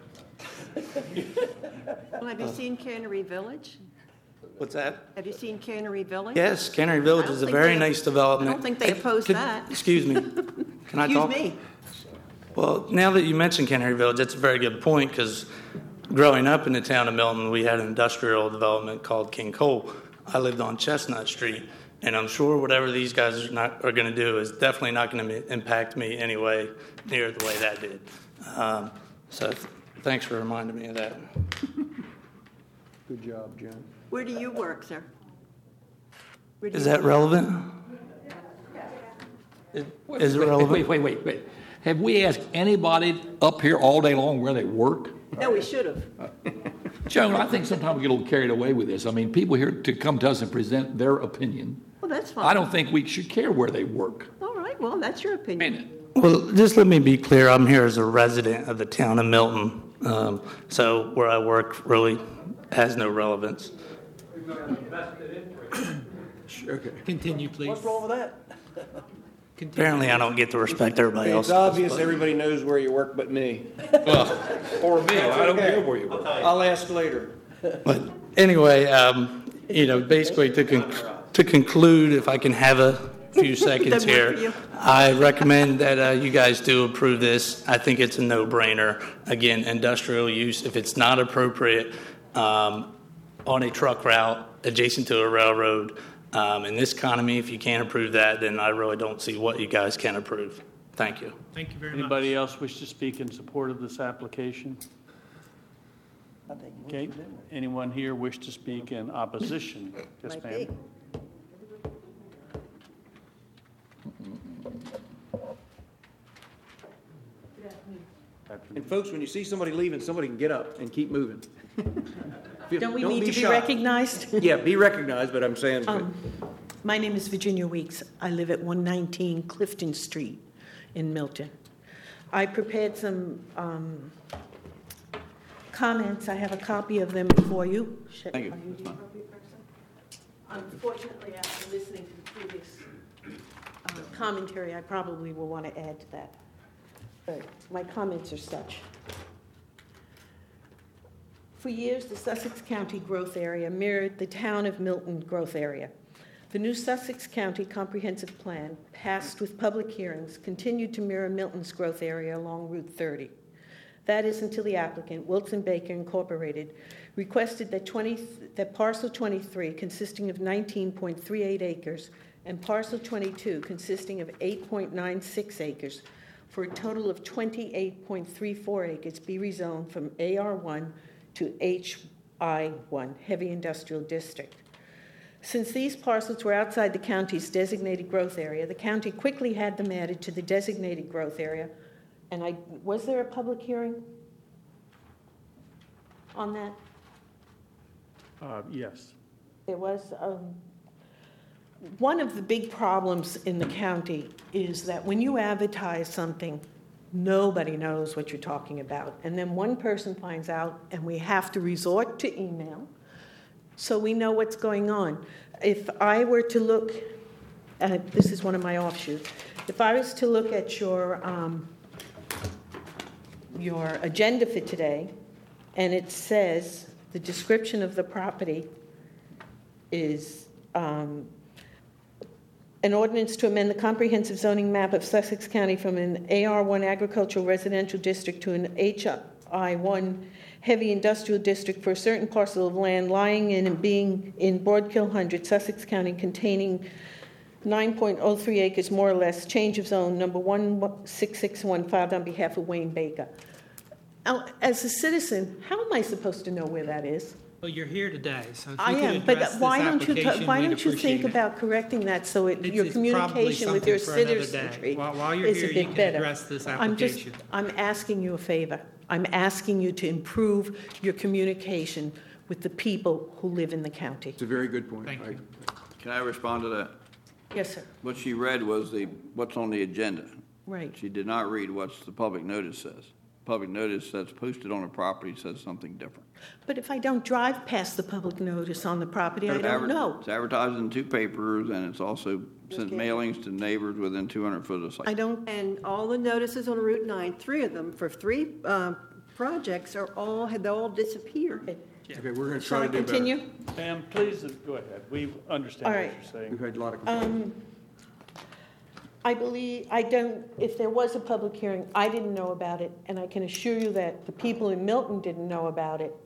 Well, have you seen Cannery Village? What's that? Have you seen Cannery Village? Yes, Cannery Village I don't is a think very they- nice development. I don't think they oppose that. Excuse me. Can I talk? Excuse me. Well, now that you mention Cannery Village, that's a very good point because growing up in the town of Milton, we had an industrial development called King Cole. I lived on Chestnut Street, and I'm sure whatever these guys are going to do is definitely not going to impact me anyway near the way that did. So thanks for reminding me of that. Good job, John. Where do you work, sir? Where do Is you that work? relevant? Is it relevant? Wait. Have we asked anybody up here all day long where they work? No, we should have. Joan, I think sometimes we get a little carried away with this. I mean, people here to come to us and present their opinion. Well, that's fine. I don't think we should care where they work. All right, well, that's your I opinion. mean, Well, just let me be clear. I'm here as a resident of the town of Milton, so where I work really has no relevance. Okay. Continue, please. What's wrong with that? Continue. Apparently, I don't get to respect everybody else. It's obvious everybody knows where you work but me. or me, I don't care where you work. I'll ask later. But anyway, basically to conclude, if I can have a few seconds Doesn't work for here, you. I recommend that you guys do approve this. I think it's a no-brainer. Again, industrial use, if it's not appropriate on a truck route adjacent to a railroad, in this economy, if you can't approve that, then I really don't see what you guys can approve. Thank you. Thank you very much. Anybody else wish to speak in support of this application? I think most Okay, of them. anyone here wish to speak in opposition? Yes, Might ma'am. be. And folks, when you see somebody leaving, somebody can get up and keep moving. Don't we need to be shy. recognized? Yeah, be recognized, but I'm saying, My name is Virginia Weeks. I live at 119 Clifton Street in Milton. I prepared some comments. I have a copy of them for you. Thank you. Are you the appropriate person? Unfortunately, after listening to the previous commentary, I probably will want to add to that. But my comments are such. For years, the Sussex County growth area mirrored the town of Milton growth area. The new Sussex County Comprehensive Plan, passed with public hearings, continued to mirror Milton's growth area along Route 30. That is until the applicant, Wilson Baker Incorporated, requested that parcel 23, consisting of 19.38 acres, and parcel 22, consisting of 8.96 acres, for a total of 28.34 acres, be rezoned from AR1 to HI1, Heavy Industrial District. Since these parcels were outside the county's designated growth area, the county quickly had them added to the designated growth area. And was there a public hearing on that? Yes. There was. One of the big problems in the county is that when you advertise something, nobody knows what you're talking about. And then one person finds out, and we have to resort to email so we know what's going on. If I were to look at, this is one of my offshoots, if I was to look at your agenda for today, and it says the description of the property is an ordinance to amend the comprehensive zoning map of Sussex County from an AR1 agricultural residential district to an HI1 heavy industrial district for a certain parcel of land lying in and being in Broadkill 100, Sussex County, containing 9.03 acres more or less, change of zone number 16615, filed on behalf of Wayne Baker. Now, as a citizen, how am I supposed to know where that is? Well, you're here today, so if I you could am, address but this why don't you application, why we'd don't you think appreciate it. about correcting that so your It's probably communication with your something for another day. citizenry While you're is here, a you bit can better? address this I'm application. asking you a favor. I'm asking you to improve your communication with the people who live in the county. it's a very good point. Thank you. Can I respond to that? Yes, sir. What she read was what's on the agenda. Right. She did not read what the public notice says. Public notice that's posted on the property says something different. But if I don't drive past the public notice on the property, I don't know. It's advertised in 2 papers, and it's also sent mailings to neighbors within 200 foot of the site. I don't. And all the notices on Route 9, 3 of them, for 3 projects they all disappeared. Okay, we're going to Shall try I to do better. continue? Ma'am, please go ahead. We understand All what right. you're saying. We've had a lot of complaints. If there was a public hearing, I didn't know about it, and I can assure you that the people in Milton didn't know about it.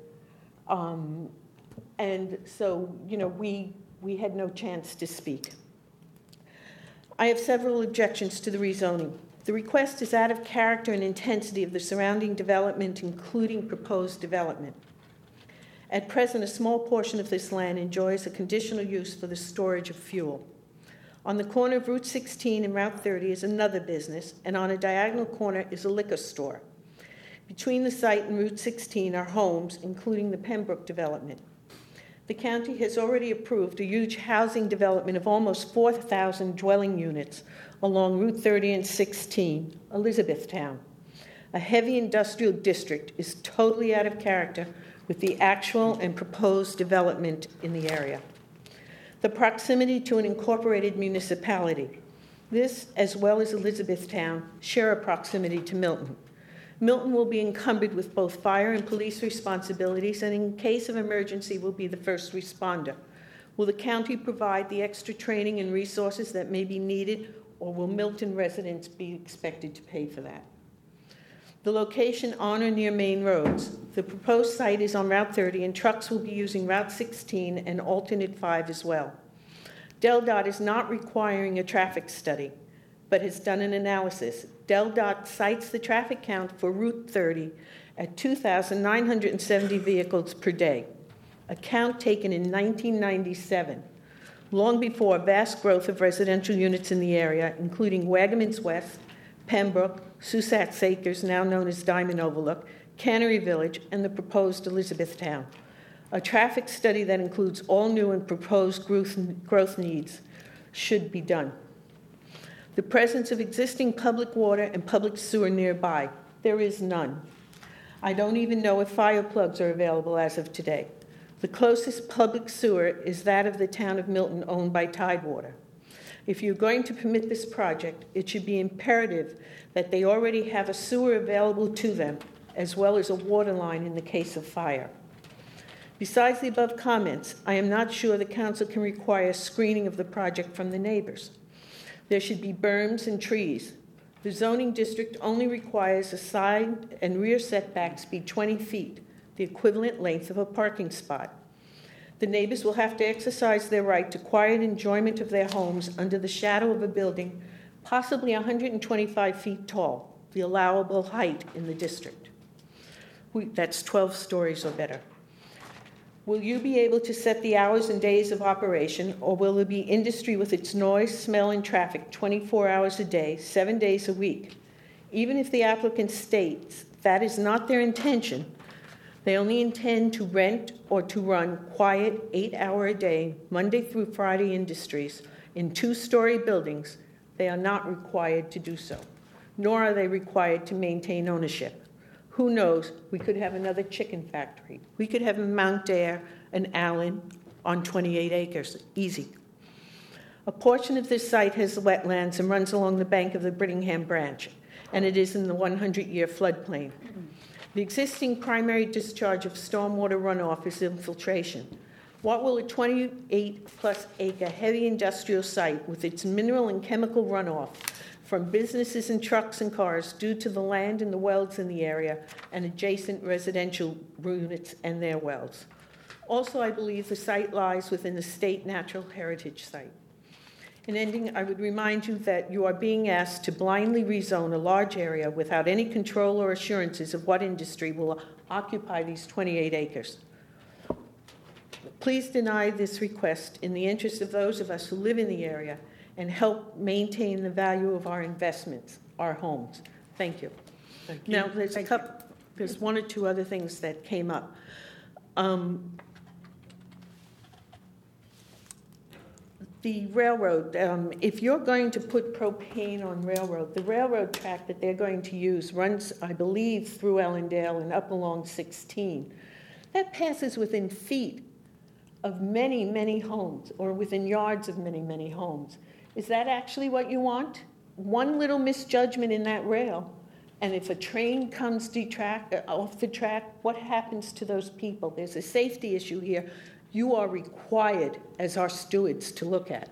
And so, we had no chance to speak. I have several objections to the rezoning. The request is out of character and intensity of the surrounding development, including proposed development. At present, a small portion of this land enjoys a conditional use for the storage of fuel. On the corner of Route 16 and Route 30 is another business, and on a diagonal corner is a liquor store. Between the site and Route 16 are homes, including the Pembroke development. The county has already approved a huge housing development of almost 4,000 dwelling units along Route 30 and 16, Elizabethtown. A heavy industrial district is totally out of character with the actual and proposed development in the area. The proximity to an incorporated municipality. This, as well as Elizabethtown, share a proximity to Milton. Milton will be encumbered with both fire and police responsibilities, and in case of emergency will be the first responder. Will the county provide the extra training and resources that may be needed, or will Milton residents be expected to pay for that? The location on or near main roads. The proposed site is on Route 30, and trucks will be using Route 16 and alternate 5 as well. DelDOT is not requiring a traffic study, but has done an analysis. DelDOT cites the traffic count for Route 30 at 2,970 vehicles per day, a count taken in 1997, long before vast growth of residential units in the area, including Waggaman's West, Pembroke, Susat's Acres, now known as Diamond Overlook, Cannery Village, and the proposed Elizabethtown. A traffic study that includes all new and proposed growth needs should be done. The presence of existing public water and public sewer nearby, there is none. I don't even know if fire plugs are available as of today. The closest public sewer is that of the town of Milton, owned by Tidewater. If you're going to permit this project, it should be imperative that they already have a sewer available to them, as well as a water line in the case of fire. Besides the above comments, I am not sure the council can require screening of the project from the neighbors. There should be berms and trees. The zoning district only requires a side and rear setbacks be 20 feet, the equivalent length of a parking spot. The neighbors will have to exercise their right to quiet enjoyment of their homes under the shadow of a building possibly 125 feet tall, the allowable height in the district. That's 12 stories or better. Will you be able to set the hours and days of operation, or will there be industry with its noise, smell, and traffic 24 hours a day, 7 days a week? Even if the applicant states that is not their intention, they only intend to rent or to run quiet 8-hour-a-day, Monday through Friday industries in 2-story buildings, they are not required to do so, nor are they required to maintain ownership. Who knows, we could have another chicken factory. We could have a Mount Dare, an Allen on 28 acres, easy. A portion of this site has wetlands and runs along the bank of the Brittingham Branch, and it is in the 100-year floodplain. The existing primary discharge of stormwater runoff is infiltration. What will a 28-plus acre heavy industrial site with its mineral and chemical runoff from businesses and trucks and cars due to the land and the wells in the area and adjacent residential units and their wells? Also, I believe the site lies within the state natural heritage site. In ending, I would remind you that you are being asked to blindly rezone a large area without any control or assurances of what industry will occupy these 28 acres. Please deny this request in the interest of those of us who live in the area and help maintain the value of our investments, our homes. Thank you. Thank you. Now, there's one or two other things that came up. The railroad, if you're going to put propane on railroad, the railroad track that they're going to use runs, I believe, through Ellendale and up along 16. That passes within feet of many, many homes, or within yards of many, many homes. Is that actually what you want? One little misjudgment in that rail, and if a train comes off the track, what happens to those people? There's a safety issue here. You are required, as our stewards, to look at.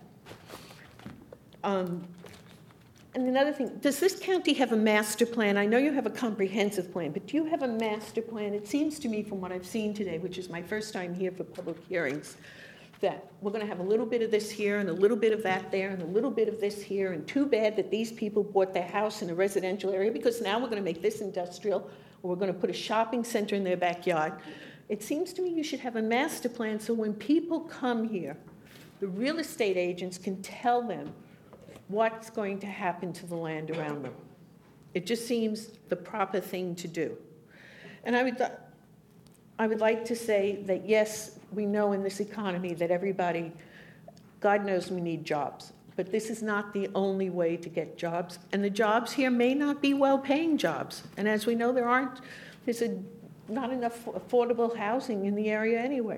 And another thing, does this county have a master plan? I know you have a comprehensive plan, but do you have a master plan? It seems to me from what I've seen today, which is my first time here for public hearings, that we're going to have a little bit of this here and a little bit of that there and a little bit of this here, and too bad that these people bought their house in a residential area because now we're going to make this industrial, or we're going to put a shopping center in their backyard. It seems to me you should have a master plan so when people come here, the real estate agents can tell them what's going to happen to the land around them. It just seems the proper thing to do. And I would like to say that, yes, we know in this economy that everybody, God knows we need jobs, but this is not the only way to get jobs. And the jobs here may not be well-paying jobs. And as we know, there's not enough affordable housing in the area anyway.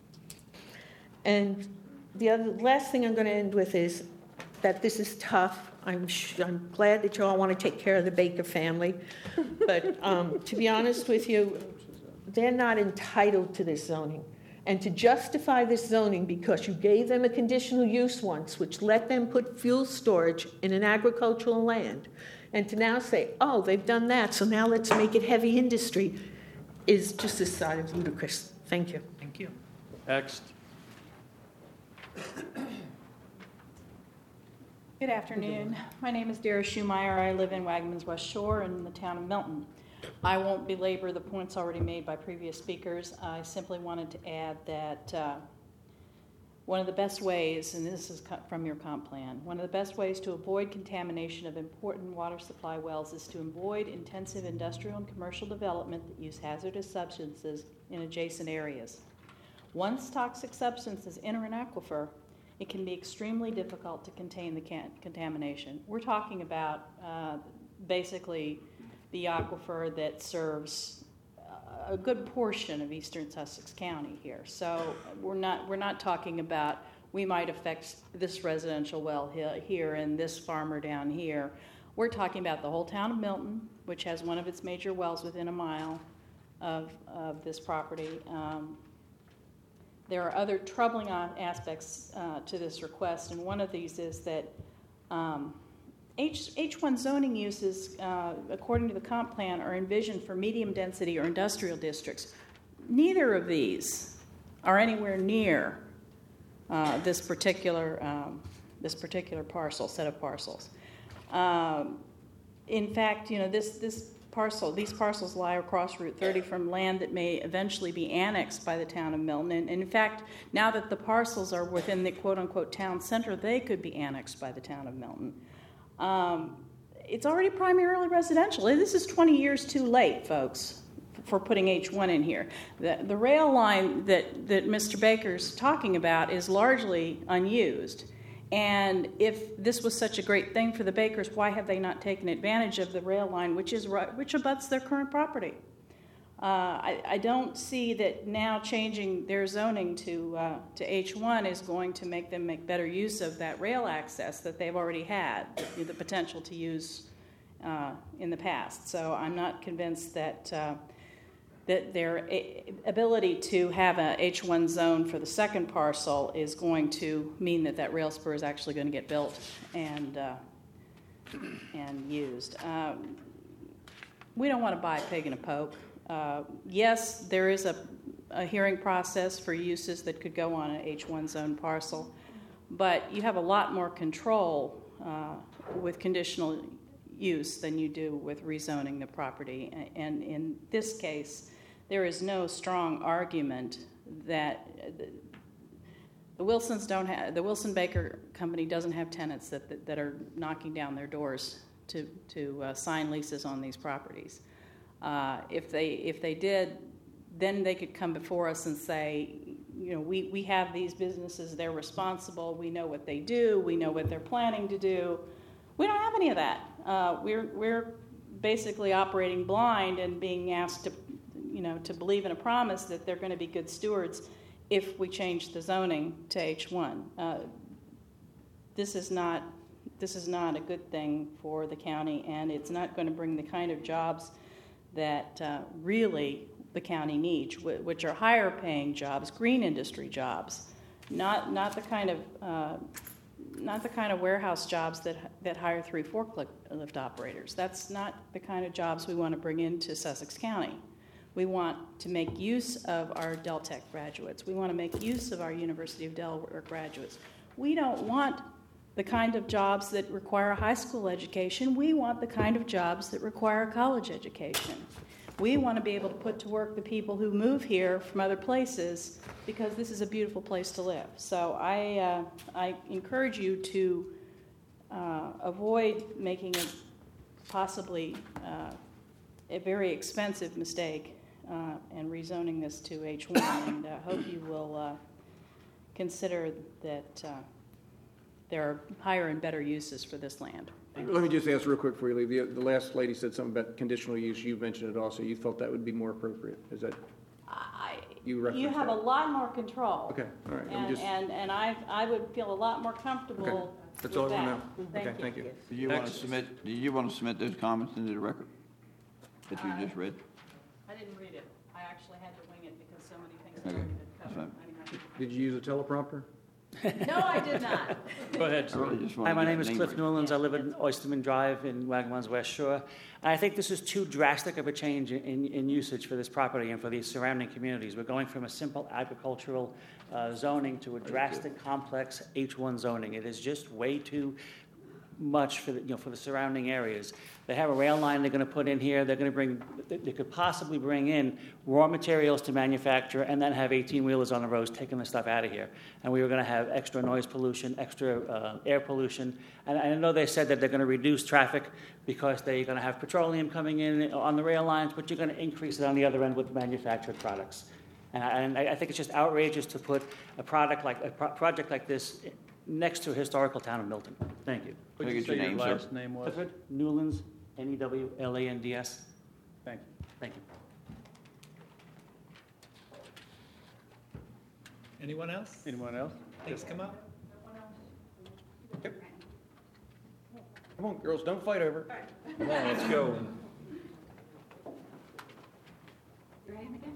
And the last thing I'm going to end with is that this is tough. I'm glad that you all want to take care of the Baker family. But to be honest with you, they're not entitled to this zoning. And to justify this zoning because you gave them a conditional use once, which let them put fuel storage in an agricultural land, and to now say, oh, they've done that, so now let's make it heavy industry, is just a side of ludicrous. Thank you. Thank you. Next. Good afternoon. My name is Dara Schumeyer. I live in Wagman's West Shore in the town of Milton. I won't belabor the points already made by previous speakers. I simply wanted to add that one of the best ways, and this is from your comp plan, one of the best ways to avoid contamination of important water supply wells is to avoid intensive industrial and commercial development that use hazardous substances in adjacent areas. Once toxic substances enter an aquifer, it can be extremely difficult to contain the contamination. We're talking about basically the aquifer that serves a good portion of eastern Sussex County here. So we're not talking about we might affect this residential well here and this farmer down here. We're talking about the whole town of Milton, which has one of its major wells within a mile of this property. There are other troubling aspects to this request, and one of these is that H1 zoning uses, according to the comp plan, are envisioned for medium density or industrial districts. Neither of these are anywhere near this particular parcel, set of parcels. In fact, these parcels lie across Route 30 from land that may eventually be annexed by the town of Milton. And in fact, now that the parcels are within the quote-unquote town center, they could be annexed by the town of Milton. It's already primarily residential. This is 20 years too late, folks, for putting H1 in here. The rail line that Mr. Baker's talking about is largely unused. And if this was such a great thing for the Bakers, why have they not taken advantage of the rail line, which abuts their current property? I don't see that now changing their zoning to H1 is going to make them make better use of that rail access that they've already had the potential to use in the past. So I'm not convinced that their ability to have a H1 zone for the second parcel is going to mean that rail spur is actually going to get built and used. We don't want to buy a pig in a poke. Yes, there is a hearing process for uses that could go on an H1 zone parcel, but you have a lot more control with conditional use than you do with rezoning the property. And in this case, there is no strong argument that the Wilson Baker Company doesn't have tenants that are knocking down their doors to sign leases on these properties. If they did, then they could come before us and say, we have these businesses, they're responsible, we know what they do, we know what they're planning to do. We don't have any of that. We're basically operating blind and being asked to believe in a promise that they're going to be good stewards if we change the zoning to H1. This is not a good thing for the county, and it's not going to bring the kind of jobs that really the county needs, which are higher paying jobs, green industry jobs, not the kind of warehouse jobs that hire 3 forklift operators. That's not the kind of jobs we want to bring into Sussex County. We want to make use of our Deltech graduates. We want to make use of our University of Delaware graduates. We don't want the kind of jobs that require a high school education. We want the kind of jobs that require a college education. We want to be able to put to work the people who move here from other places because this is a beautiful place to live. So I encourage you to avoid making possibly a very expensive mistake and rezoning this to H1, and hope you will consider that there are higher and better uses for this land. Let me just ask real quick before you leave. The last lady said something about conditional use. You mentioned it also. You felt that would be more appropriate. Is that you have a lot more control. Okay, all right. And I would feel a lot more comfortable. Okay. That's all I want to know. Thank you. Do you want to submit those comments into the record that you just read? I didn't read it. I actually had to wing it because so many things had already been covered. Did you use a teleprompter? No, I did not. Go ahead. Hi, my name is Cliff Newlands. I live in Oysterman Drive in Wagman's West Shore. And I think this is too drastic of a change in usage for this property and for these surrounding communities. We're going from a simple agricultural zoning to a drastic, complex H1 zoning. It is just way too much for the surrounding areas. They have a rail line they're going to put in here. They could possibly bring in raw materials to manufacture and then have 18-wheelers on the roads taking the stuff out of here. And we were going to have extra noise pollution, extra air pollution. And I know they said that they're going to reduce traffic because they're going to have petroleum coming in on the rail lines, but you're going to increase it on the other end with manufactured products. And I think it's just outrageous to put a project like this next to a historical town of Milton. Thank you. What did you say your last name was? Clifford Newlands, Newlands. Thank you. Thank you. Anyone else? Anyone else? Please come up. Come on, girls, don't fight over it. Come on, let's go. Your name again?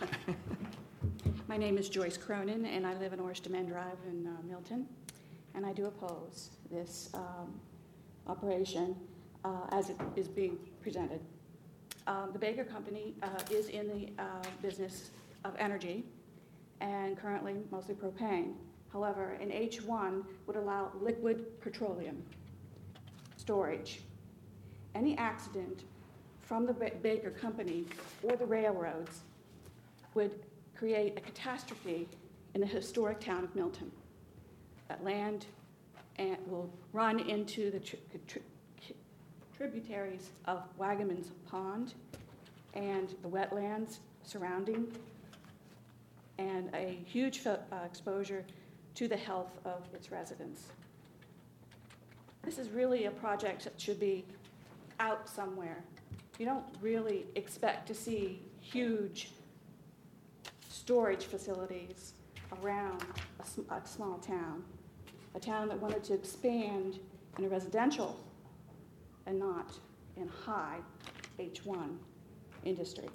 My name is Joyce Cronin, and I live in Oyster Men Drive in Milton, and I do oppose this operation as it is being presented. The Baker Company is in the business of energy, and currently mostly propane. However, an H1 would allow liquid petroleum storage. Any accident from the Baker Company or the railroads would create a catastrophe in the historic town of Milton. That land will run into the tributaries of Wagaman's Pond and the wetlands surrounding, and a huge exposure to the health of its residents. This is really a project that should be out somewhere. You don't really expect to see huge storage facilities around a small town, a town that wanted to expand in a residential and not in high H1 industry.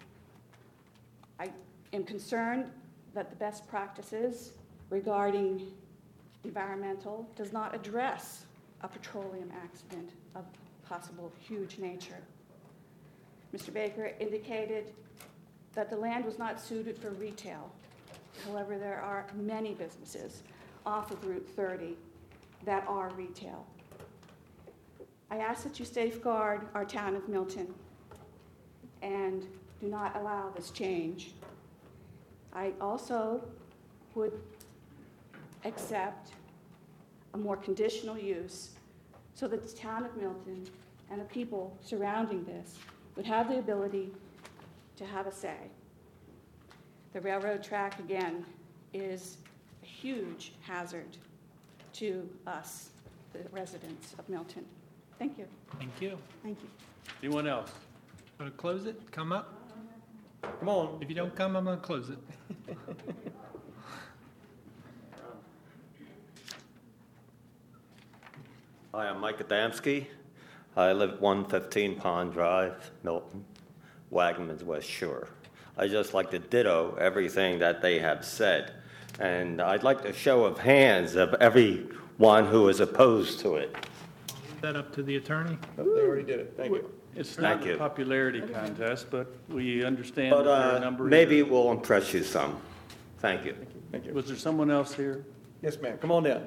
I am concerned that the best practices regarding environmental does not address a petroleum accident of possible huge nature. Mr. Baker indicated that the land was not suited for retail. However, there are many businesses off of Route 30 that are retail. I ask that you safeguard our town of Milton and do not allow this change. I also would accept a more conditional use so that the town of Milton and the people surrounding this would have the ability to have a say. The railroad track, again, is a huge hazard to us, the residents of Milton. Thank you. Thank you. Thank you. Anyone else? Want to close it? Come up. Come on. If you don't come, I'm going to close it. Hi, I'm Mike Adamski. I live at 115 Pond Drive, Milton, Wagaman's West Shore. I just like to ditto everything that they have said. And I'd like a show of hands of everyone who is opposed to it. Leave that up to the attorney. Oh, they already did it. Thank you. It's not Thank a you. popularity contest, but we understand that there are a But number of... maybe it will impress you some. Thank you. Thank you. Was there someone else here? Yes, ma'am. Come on down.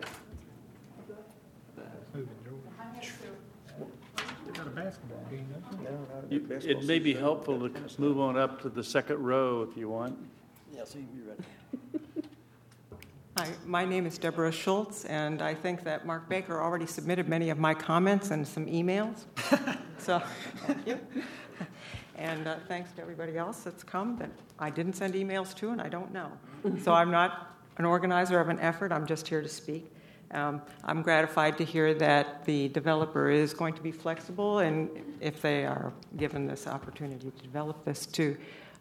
Got a basketball game, don't you? No, not a basketball It may be season. helpful to move on up to the second row if you want. Yeah, see, you're ready. Hi, my name is Deborah Schultz, and I think that Mark Baker already submitted many of my comments and some emails. So, thank you. And thanks to everybody else that's come that I didn't send emails to and I don't know. So I'm not an organizer of an effort, I'm just here to speak. I'm gratified to hear that the developer is going to be flexible, and if they are given this opportunity to develop this, to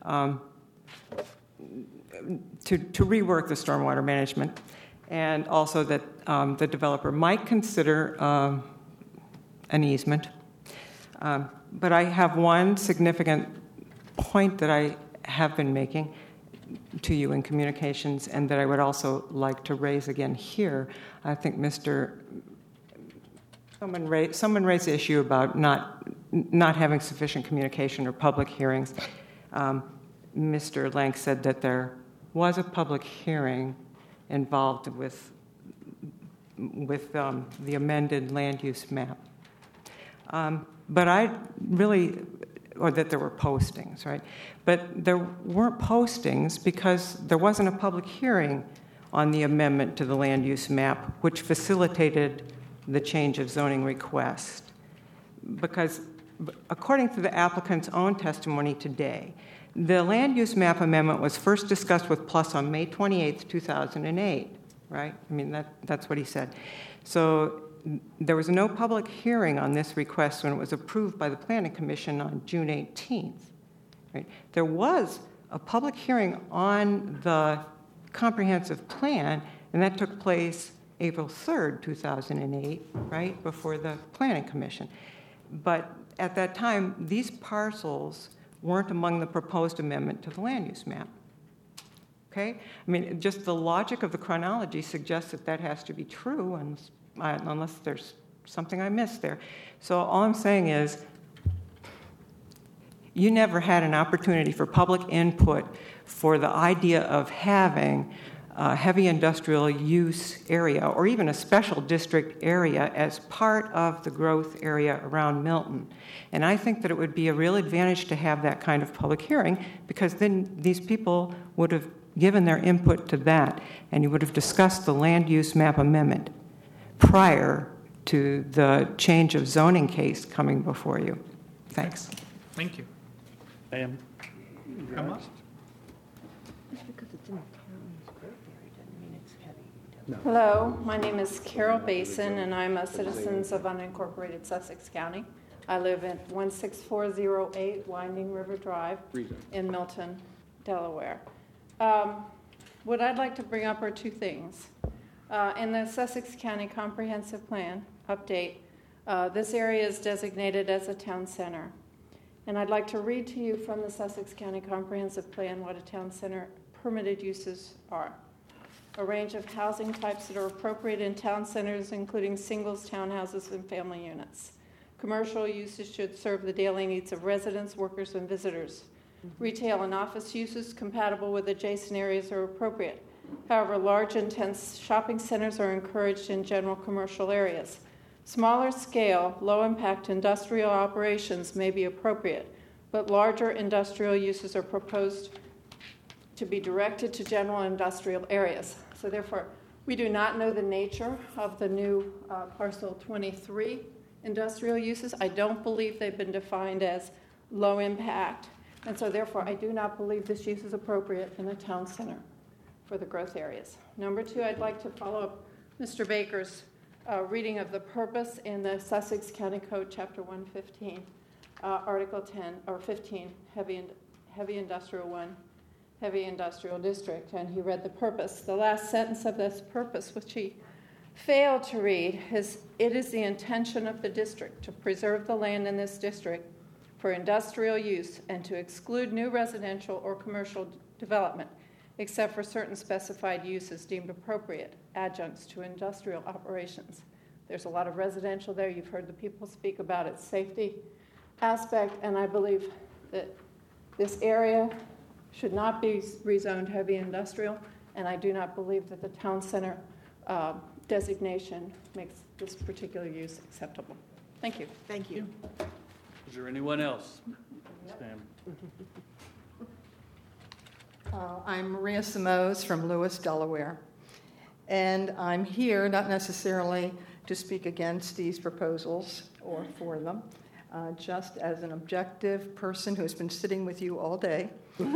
rework the stormwater management, and also that the developer might consider an easement. But I have one significant point that I have been making to you in communications, and that I would also like to raise again here. I think someone raised the issue about not having sufficient communication or public hearings. Mr. Lank said that there was a public hearing involved with with the amended land use map. But I really, or that there were postings, right? But there weren't postings because there wasn't a public hearing on the amendment to the land use map, which facilitated the change of zoning request. Because according to the applicant's own testimony today, the land use map amendment was first discussed with PLUS on May 28th, 2008, right? I mean, that's what he said. So there was no public hearing on this request when it was approved by the Planning Commission on June 18th. Right? There was a public hearing on the comprehensive plan, and that took place April 3rd, 2008, right, before the Planning Commission. But at that time, these parcels weren't among the proposed amendment to the land use map. Okay? I mean, just the logic of the chronology suggests that that has to be true, unless there's something I missed there. So all I'm saying is, you never had an opportunity for public input for the idea of having a heavy industrial use area or even a special district area as part of the growth area around Milton. And I think that it would be a real advantage to have that kind of public hearing, because then these people would have given their input to that, and you would have discussed the land use map amendment prior to the change of zoning case coming before you. Thanks. Thank you. Ma'am? Come up. Just because it's in the town's growth area doesn't mean it's heavy. Hello, my name is Carol Basin, and I'm a Citizens of Unincorporated Sussex County. I live at 16408 Winding River Drive in Milton, Delaware. What I'd like to bring up are two things. In the Sussex County Comprehensive Plan update, this area is designated as a town center. And I'd like to read to you from the Sussex County Comprehensive Plan what a town center permitted uses are. A range of housing types that are appropriate in town centers, including singles, townhouses, and family units. Commercial uses should serve the daily needs of residents, workers, and visitors. Retail and office uses compatible with adjacent areas are appropriate. However, large, intense shopping centers are encouraged in general commercial areas. Smaller scale, low-impact industrial operations may be appropriate, but larger industrial uses are proposed to be directed to general industrial areas. So therefore, we do not know the nature of the new parcel 23 industrial uses. I don't believe they've been defined as low impact, and so therefore I do not believe this use is appropriate in a town center for the growth areas. Number two, I'd like to follow up Mr. Baker's reading of the purpose in the Sussex County Code, Chapter 115, Article 10 or 15, heavy industrial 1, heavy industrial district, and he read the purpose. The last sentence of this purpose, which he failed to read, is, "It is the intention of the district to preserve the land in this district for industrial use and to exclude new residential or commercial development, except for certain specified uses deemed appropriate adjuncts to industrial operations." There's a lot of residential there. You've heard the people speak about its safety aspect, and I believe that this area should not be rezoned heavy industrial, and I do not believe that the town center designation makes this particular use acceptable. Thank you. Thank you. Is there anyone else? Yes, ma'am. I'm Maria Simoes from Lewis, Delaware, and I'm here not necessarily to speak against these proposals or for them, just as an objective person who has been sitting with you all day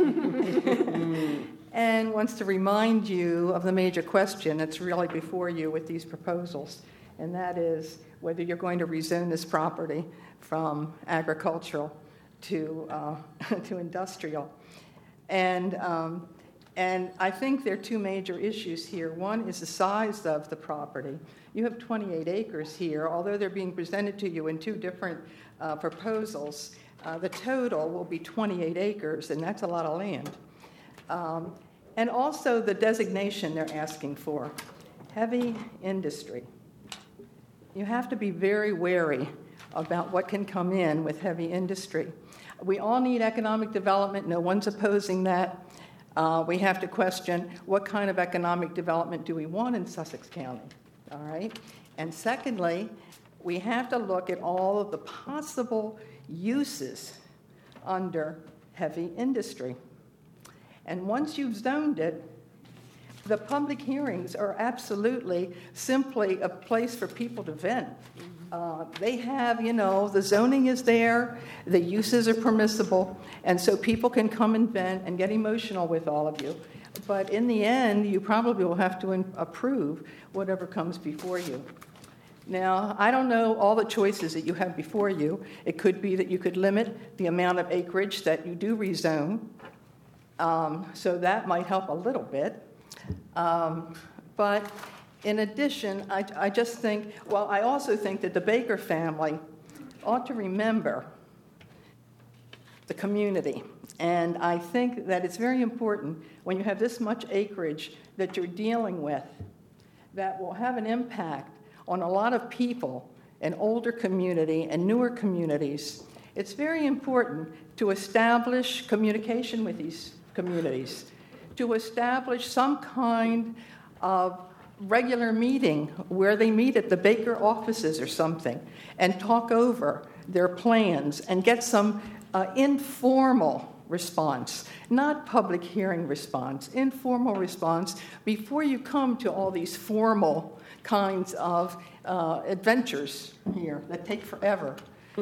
and wants to remind you of the major question that's really before you with these proposals, and that is whether you're going to rezone this property from agricultural to industrial. And I think there are two major issues here. One is the size of the property. You have 28 acres here, although they're being presented to you in two different proposals. The total will be 28 acres, and that's a lot of land. And also the designation they're asking for, heavy industry. You have to be very wary about what can come in with heavy industry. We all need economic development. No one's opposing that. We have to question what kind of economic development do we want in Sussex County. all right? And secondly, we have to look at all of the possible uses under heavy industry. And once you've zoned it, the public hearings are absolutely simply a place for people to vent. They have, the zoning is there, the uses are permissible, and so people can come and vent and get emotional with all of you. But in the end, you probably will have to approve whatever comes before you. Now, I don't know all the choices that you have before you. It could be that you could limit the amount of acreage that you do rezone, so that might help a little bit. But in addition, I just think, I also think that the Baker family ought to remember the community. And I think that it's very important when you have this much acreage that you're dealing with that will have an impact on a lot of people, an older community and newer communities. It's very important to establish communication with these communities, to establish some kind of regular meeting where they meet at the Baker offices or something and talk over their plans and get some informal response, not public hearing response, informal response before you come to all these formal kinds of adventures here that take forever.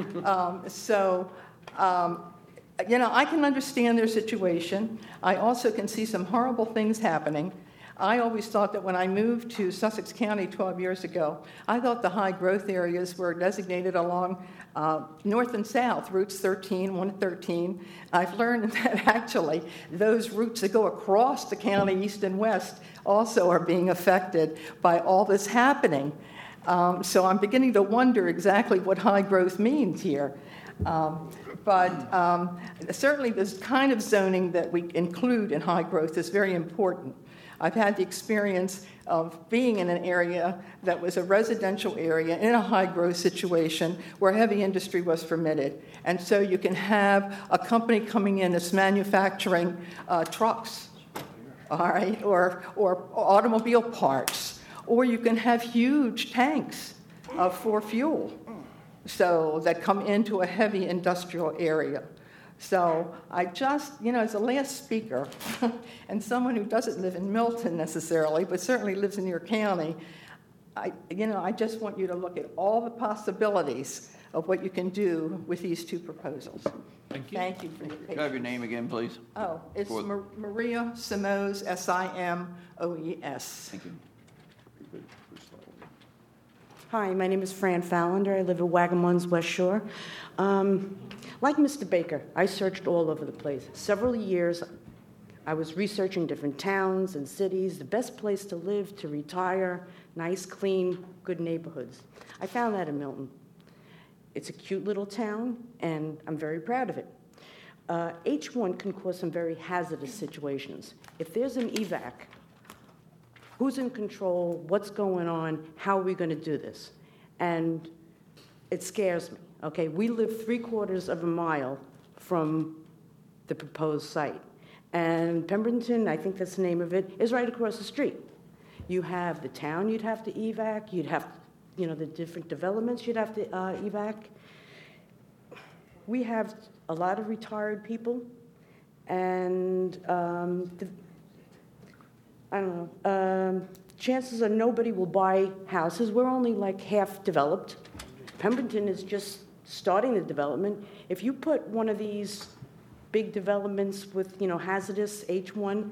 I can understand their situation. I also can see some horrible things happening. I always thought that when I moved to Sussex County 12 years ago, I thought the high growth areas were designated along north and south, routes 13, 113. I've learned that actually those routes that go across the county, east and west, also are being affected by all this happening. So I'm beginning to wonder exactly what high growth means here. But certainly this kind of zoning that we include in high growth is very important. I've had the experience of being in an area that was a residential area in a high growth situation where heavy industry was permitted. And so you can have a company coming in that's manufacturing trucks, all right, or automobile parts, or you can have huge tanks for fuel, so that come into a heavy industrial area. So I just, as a last speaker, and someone who doesn't live in Milton necessarily, but certainly lives in your county, I just want you to look at all the possibilities of what you can do with these two proposals. Thank you. Thank you for your patience. Can I have your name again, please? Oh, it's Maria Simoes, Simoes. Thank you. Hi, my name is Fran Fallander. I live at Wagamun's West Shore. Like Mr. Baker, I searched all over the place. Several years, I was researching different towns and cities, the best place to live, to retire, nice, clean, good neighborhoods. I found that in Milton. It's a cute little town, and I'm very proud of it. H1 can cause some very hazardous situations. If there's an evac, who's in control, what's going on, how are we going to do this? And it scares me, okay? We live 3/4 of a mile from the proposed site. And Pemberton, I think that's the name of it, is right across the street. You have the town you'd have to evac, you'd have, the different developments you'd have to evac. We have a lot of retired people, and chances are nobody will buy houses. We're only like half developed. Pemberton is just starting the development. If you put one of these big developments with, hazardous H1,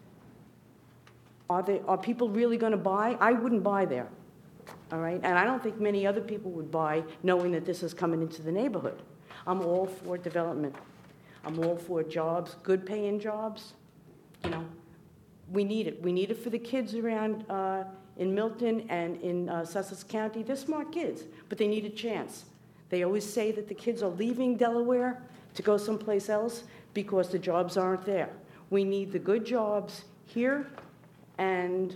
are people really going to buy? I wouldn't buy there, all right? And I don't think many other people would buy knowing that this is coming into the neighborhood. I'm all for development. I'm all for jobs, good paying jobs. We need it. We need it for the kids around in Milton and in Sussex County. They're smart kids, but they need a chance. They always say that the kids are leaving Delaware to go someplace else because the jobs aren't there. We need the good jobs here, and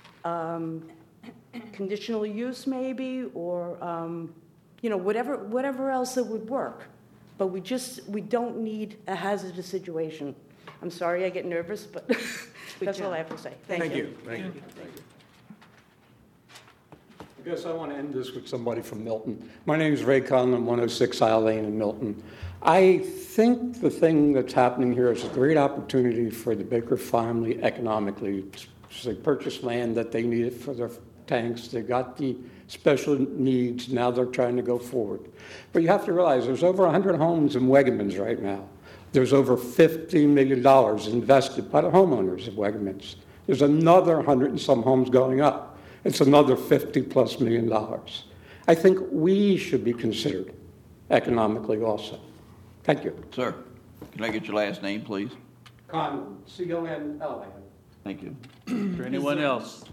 conditional use maybe, or whatever else that would work. But we don't need a hazardous situation. I'm sorry I get nervous, but that's all I have to say. Thank you. Thank you. I guess I want to end this with somebody from Milton. My name is Ray Conlon, 106 Isle Lane in Milton. I think the thing that's happening here is a great opportunity for the Baker family economically. They purchased land that they needed for their tanks. They got the special needs. Now they're trying to go forward. But you have to realize there's over 100 homes in Wegmans right now. There's over $50 million invested by the homeowners of Wegmans. There's another 100 and some homes going up. It's another $50+ million. I think we should be considered economically also. Thank you. Sir, can I get your last name, please? Conlon, C-O-N-L-A-N. Thank you. Is there anyone else?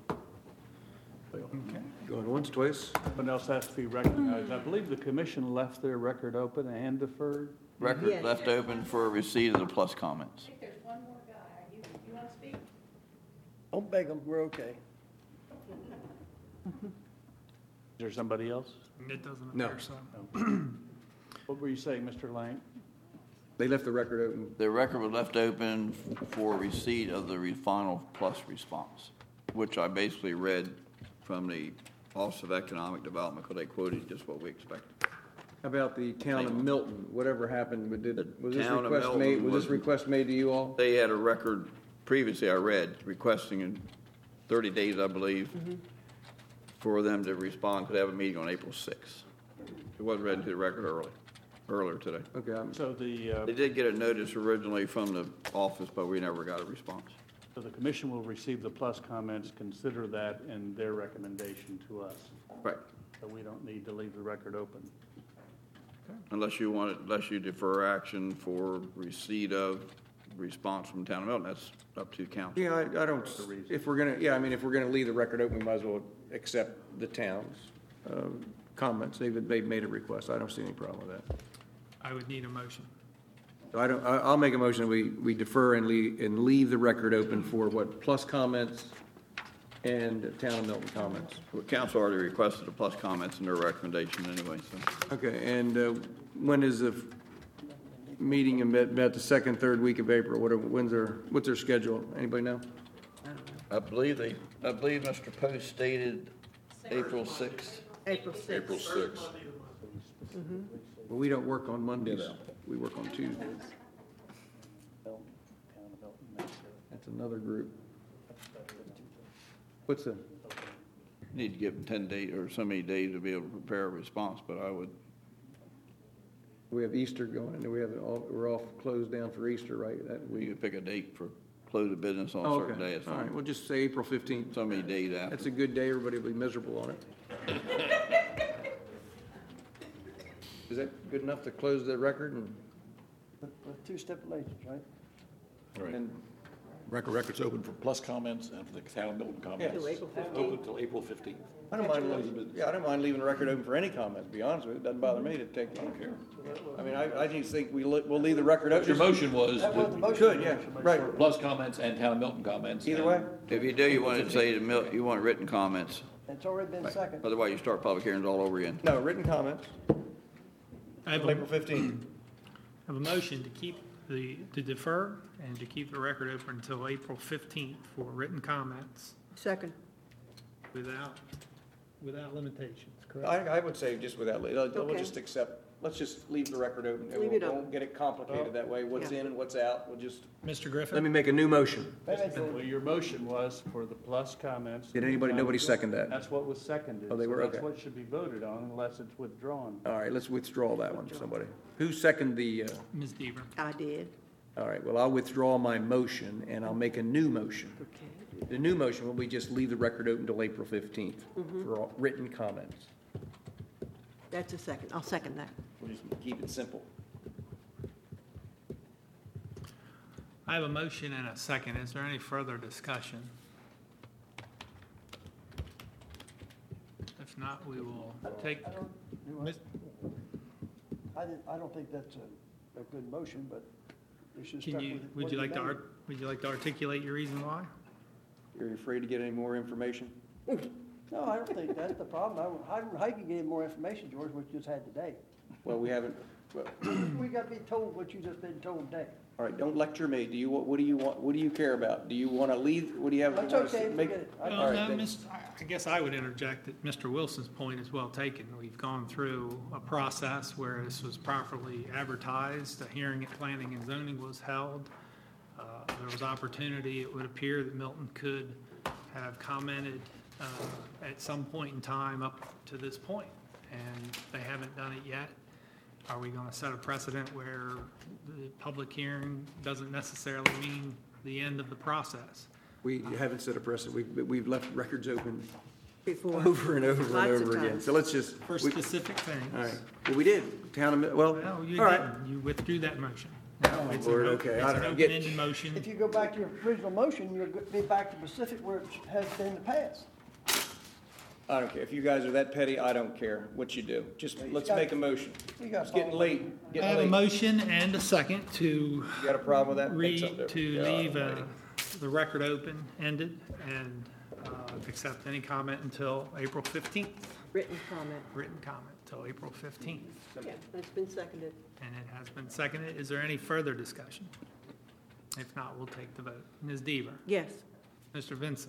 Going once, twice? Someone else has to be recognized. I believe the commission left their record open and deferred. Record left open for receipt of the plus comments. I think there's one more guy. You want to speak? Don't beg them, we're okay. Is there somebody else? It doesn't No. appear so. What were you saying, Mr. Lang? They left the record open. The record was left open for receipt of the final plus response, which I basically read from the Office of Economic Development, because they quoted just what we expected. How about the town of Milton? Whatever happened, was this town of request Milton made, was this was- request made to you all? They had a record previously, I read, requesting in 30 days, I believe, for them to respond, could have a meeting on April 6th. It was read into the record earlier today. Okay. So the, They did get a notice originally from the office, but we never got a response. so the commission will receive the plus comments, consider that in their recommendation to us. Right. So we don't need to leave the record open. Unless you defer action for receipt of response from town of Milton, that's up to council. Yeah, I don't, if we're gonna, yeah, I mean, if we're gonna leave the record open, we might as well accept the town's comments. They've made a request. I don't see any problem with that. I would need a motion. So I'll make a motion, we defer and leave the record open for what, plus comments and town of Milton comments. Well, council already requested the plus comments in their recommendation anyway, so. Okay, and when is the meeting about the second, third week of April? What's their schedule? Anybody know? I believe Mr. Post stated April 6th. April 6th. April 6th. Well, we don't work on Mondays. We work on Tuesdays. That's another group. What's the? Need to give them 10 days or so many days to be able to prepare a response, but I would. We have Easter going, and we're all closed down for Easter, right? We could pick a date for close of business on a certain day. All right, we'll just say April 15th. So many days after. That's a good day. Everybody will be miserable on it. Is that good enough to close the record? And With two stipulations, right? Right. And Record's open for plus comments and for the town of Milton comments. Till April 15th. Open till April 15th. I don't mind leaving the record open for any comment, to be honest with you. It doesn't bother me to take, I don't care. I mean, I just think we'll leave the record open. Your motion was Could, yeah, right. plus comments and town of Milton comments. Either way. If you do, you want to say you want written comments. It's already been seconded. Otherwise, you start public hearings all over again. No, written comments. I have April 15th. I have a motion to defer and to keep the record open until April 15th for written comments Second. without limitations, correct? I would say just without, we'll Okay. just accept, let's just leave the record open. And Leave we it open. won't get it complicated that way, what's Yeah. in and what's out. We'll just, Mr. Griffin? let me make a new motion. Well, your motion was for the plus comments. Did nobody second that? That's what was seconded. Oh, they so were? That's Okay. what should be voted on unless it's withdrawn. All right, let's withdraw that one, somebody. Who seconded the, Ms. Deaver. I did. all right, well, I'll withdraw my motion and I'll make a new motion. Okay. The new motion will be just leave the record open until April 15th for all written comments. That's a second. I'll second that. We'll just keep it simple. I have a motion and a second. Is there any further discussion? If not, we will take. I don't think that's a good motion, but we should Can start you, with. would what you like to, made. would you like to articulate your reason why? You're afraid to get any more information? No, I don't think that's the problem. How you can get more information, George, what you just had today? Well, we haven't, well, We got to be told what you just been told today. All right, don't lecture me. What do you want, what do you care about? Do you want to leave, what do you have? That's you wanna okay, make- forget it. All Well, right, no, then. I guess I would interject that Mr. Wilson's point is well taken. We've gone through a process where this was properly advertised, a hearing at Planning and Zoning was held. There was opportunity, it would appear that Milton could have commented at some point in time up to this point, and they haven't done it yet. Are we going to set a precedent where the public hearing doesn't necessarily mean the end of the process? We haven't set a precedent. We've left records open Before. over and over and Lots of over again. times. So let's just. For specific things. All right. Well, we did. Town of, well, No, you all right. didn't. You withdrew that motion. Oh, It's Lord, an okay. It's I an don't get- open-ended motion. If you go back to your original motion, you'll be back to Pacific where it has been in the past. I don't care. If you guys are that petty, I don't care what you do. Just, let's make a motion. You got It's getting late. I Getting have a late. motion and a second to You got a problem with that? Make something different. to God leave almighty. the record open-ended and accept any comment until April 15th. Written comment. Written comment till April 15th. Yeah, it's been seconded. And it has been seconded. Is there any further discussion? If not, we'll take the vote. Ms. Deaver? Yes. Mr. Vincent?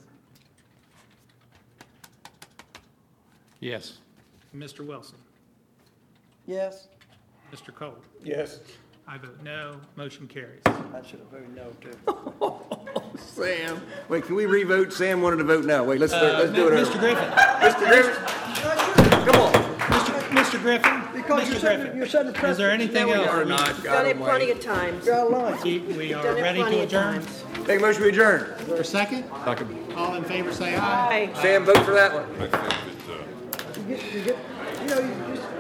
Yes. Mr. Wilson? Yes, Mr. Cole? Yes. I vote no. Motion carries. I should have voted no too. Sam, wait, can we revote? Sam wanted to vote no. Wait, let's do it over. Mr. Griffin? Mr. Griffin, come on. Mr. Griffin? Because Mr. you're Griffin? setting a precedent. Is there anything else? Or not, You've God done it plenty almighty. of times. You're out of line. We are Done it ready plenty to of adjourn. times. Make a motion to adjourn. Is there a second? Second. All in favor, say aye. Aye. Sam, vote for that one. You know, you just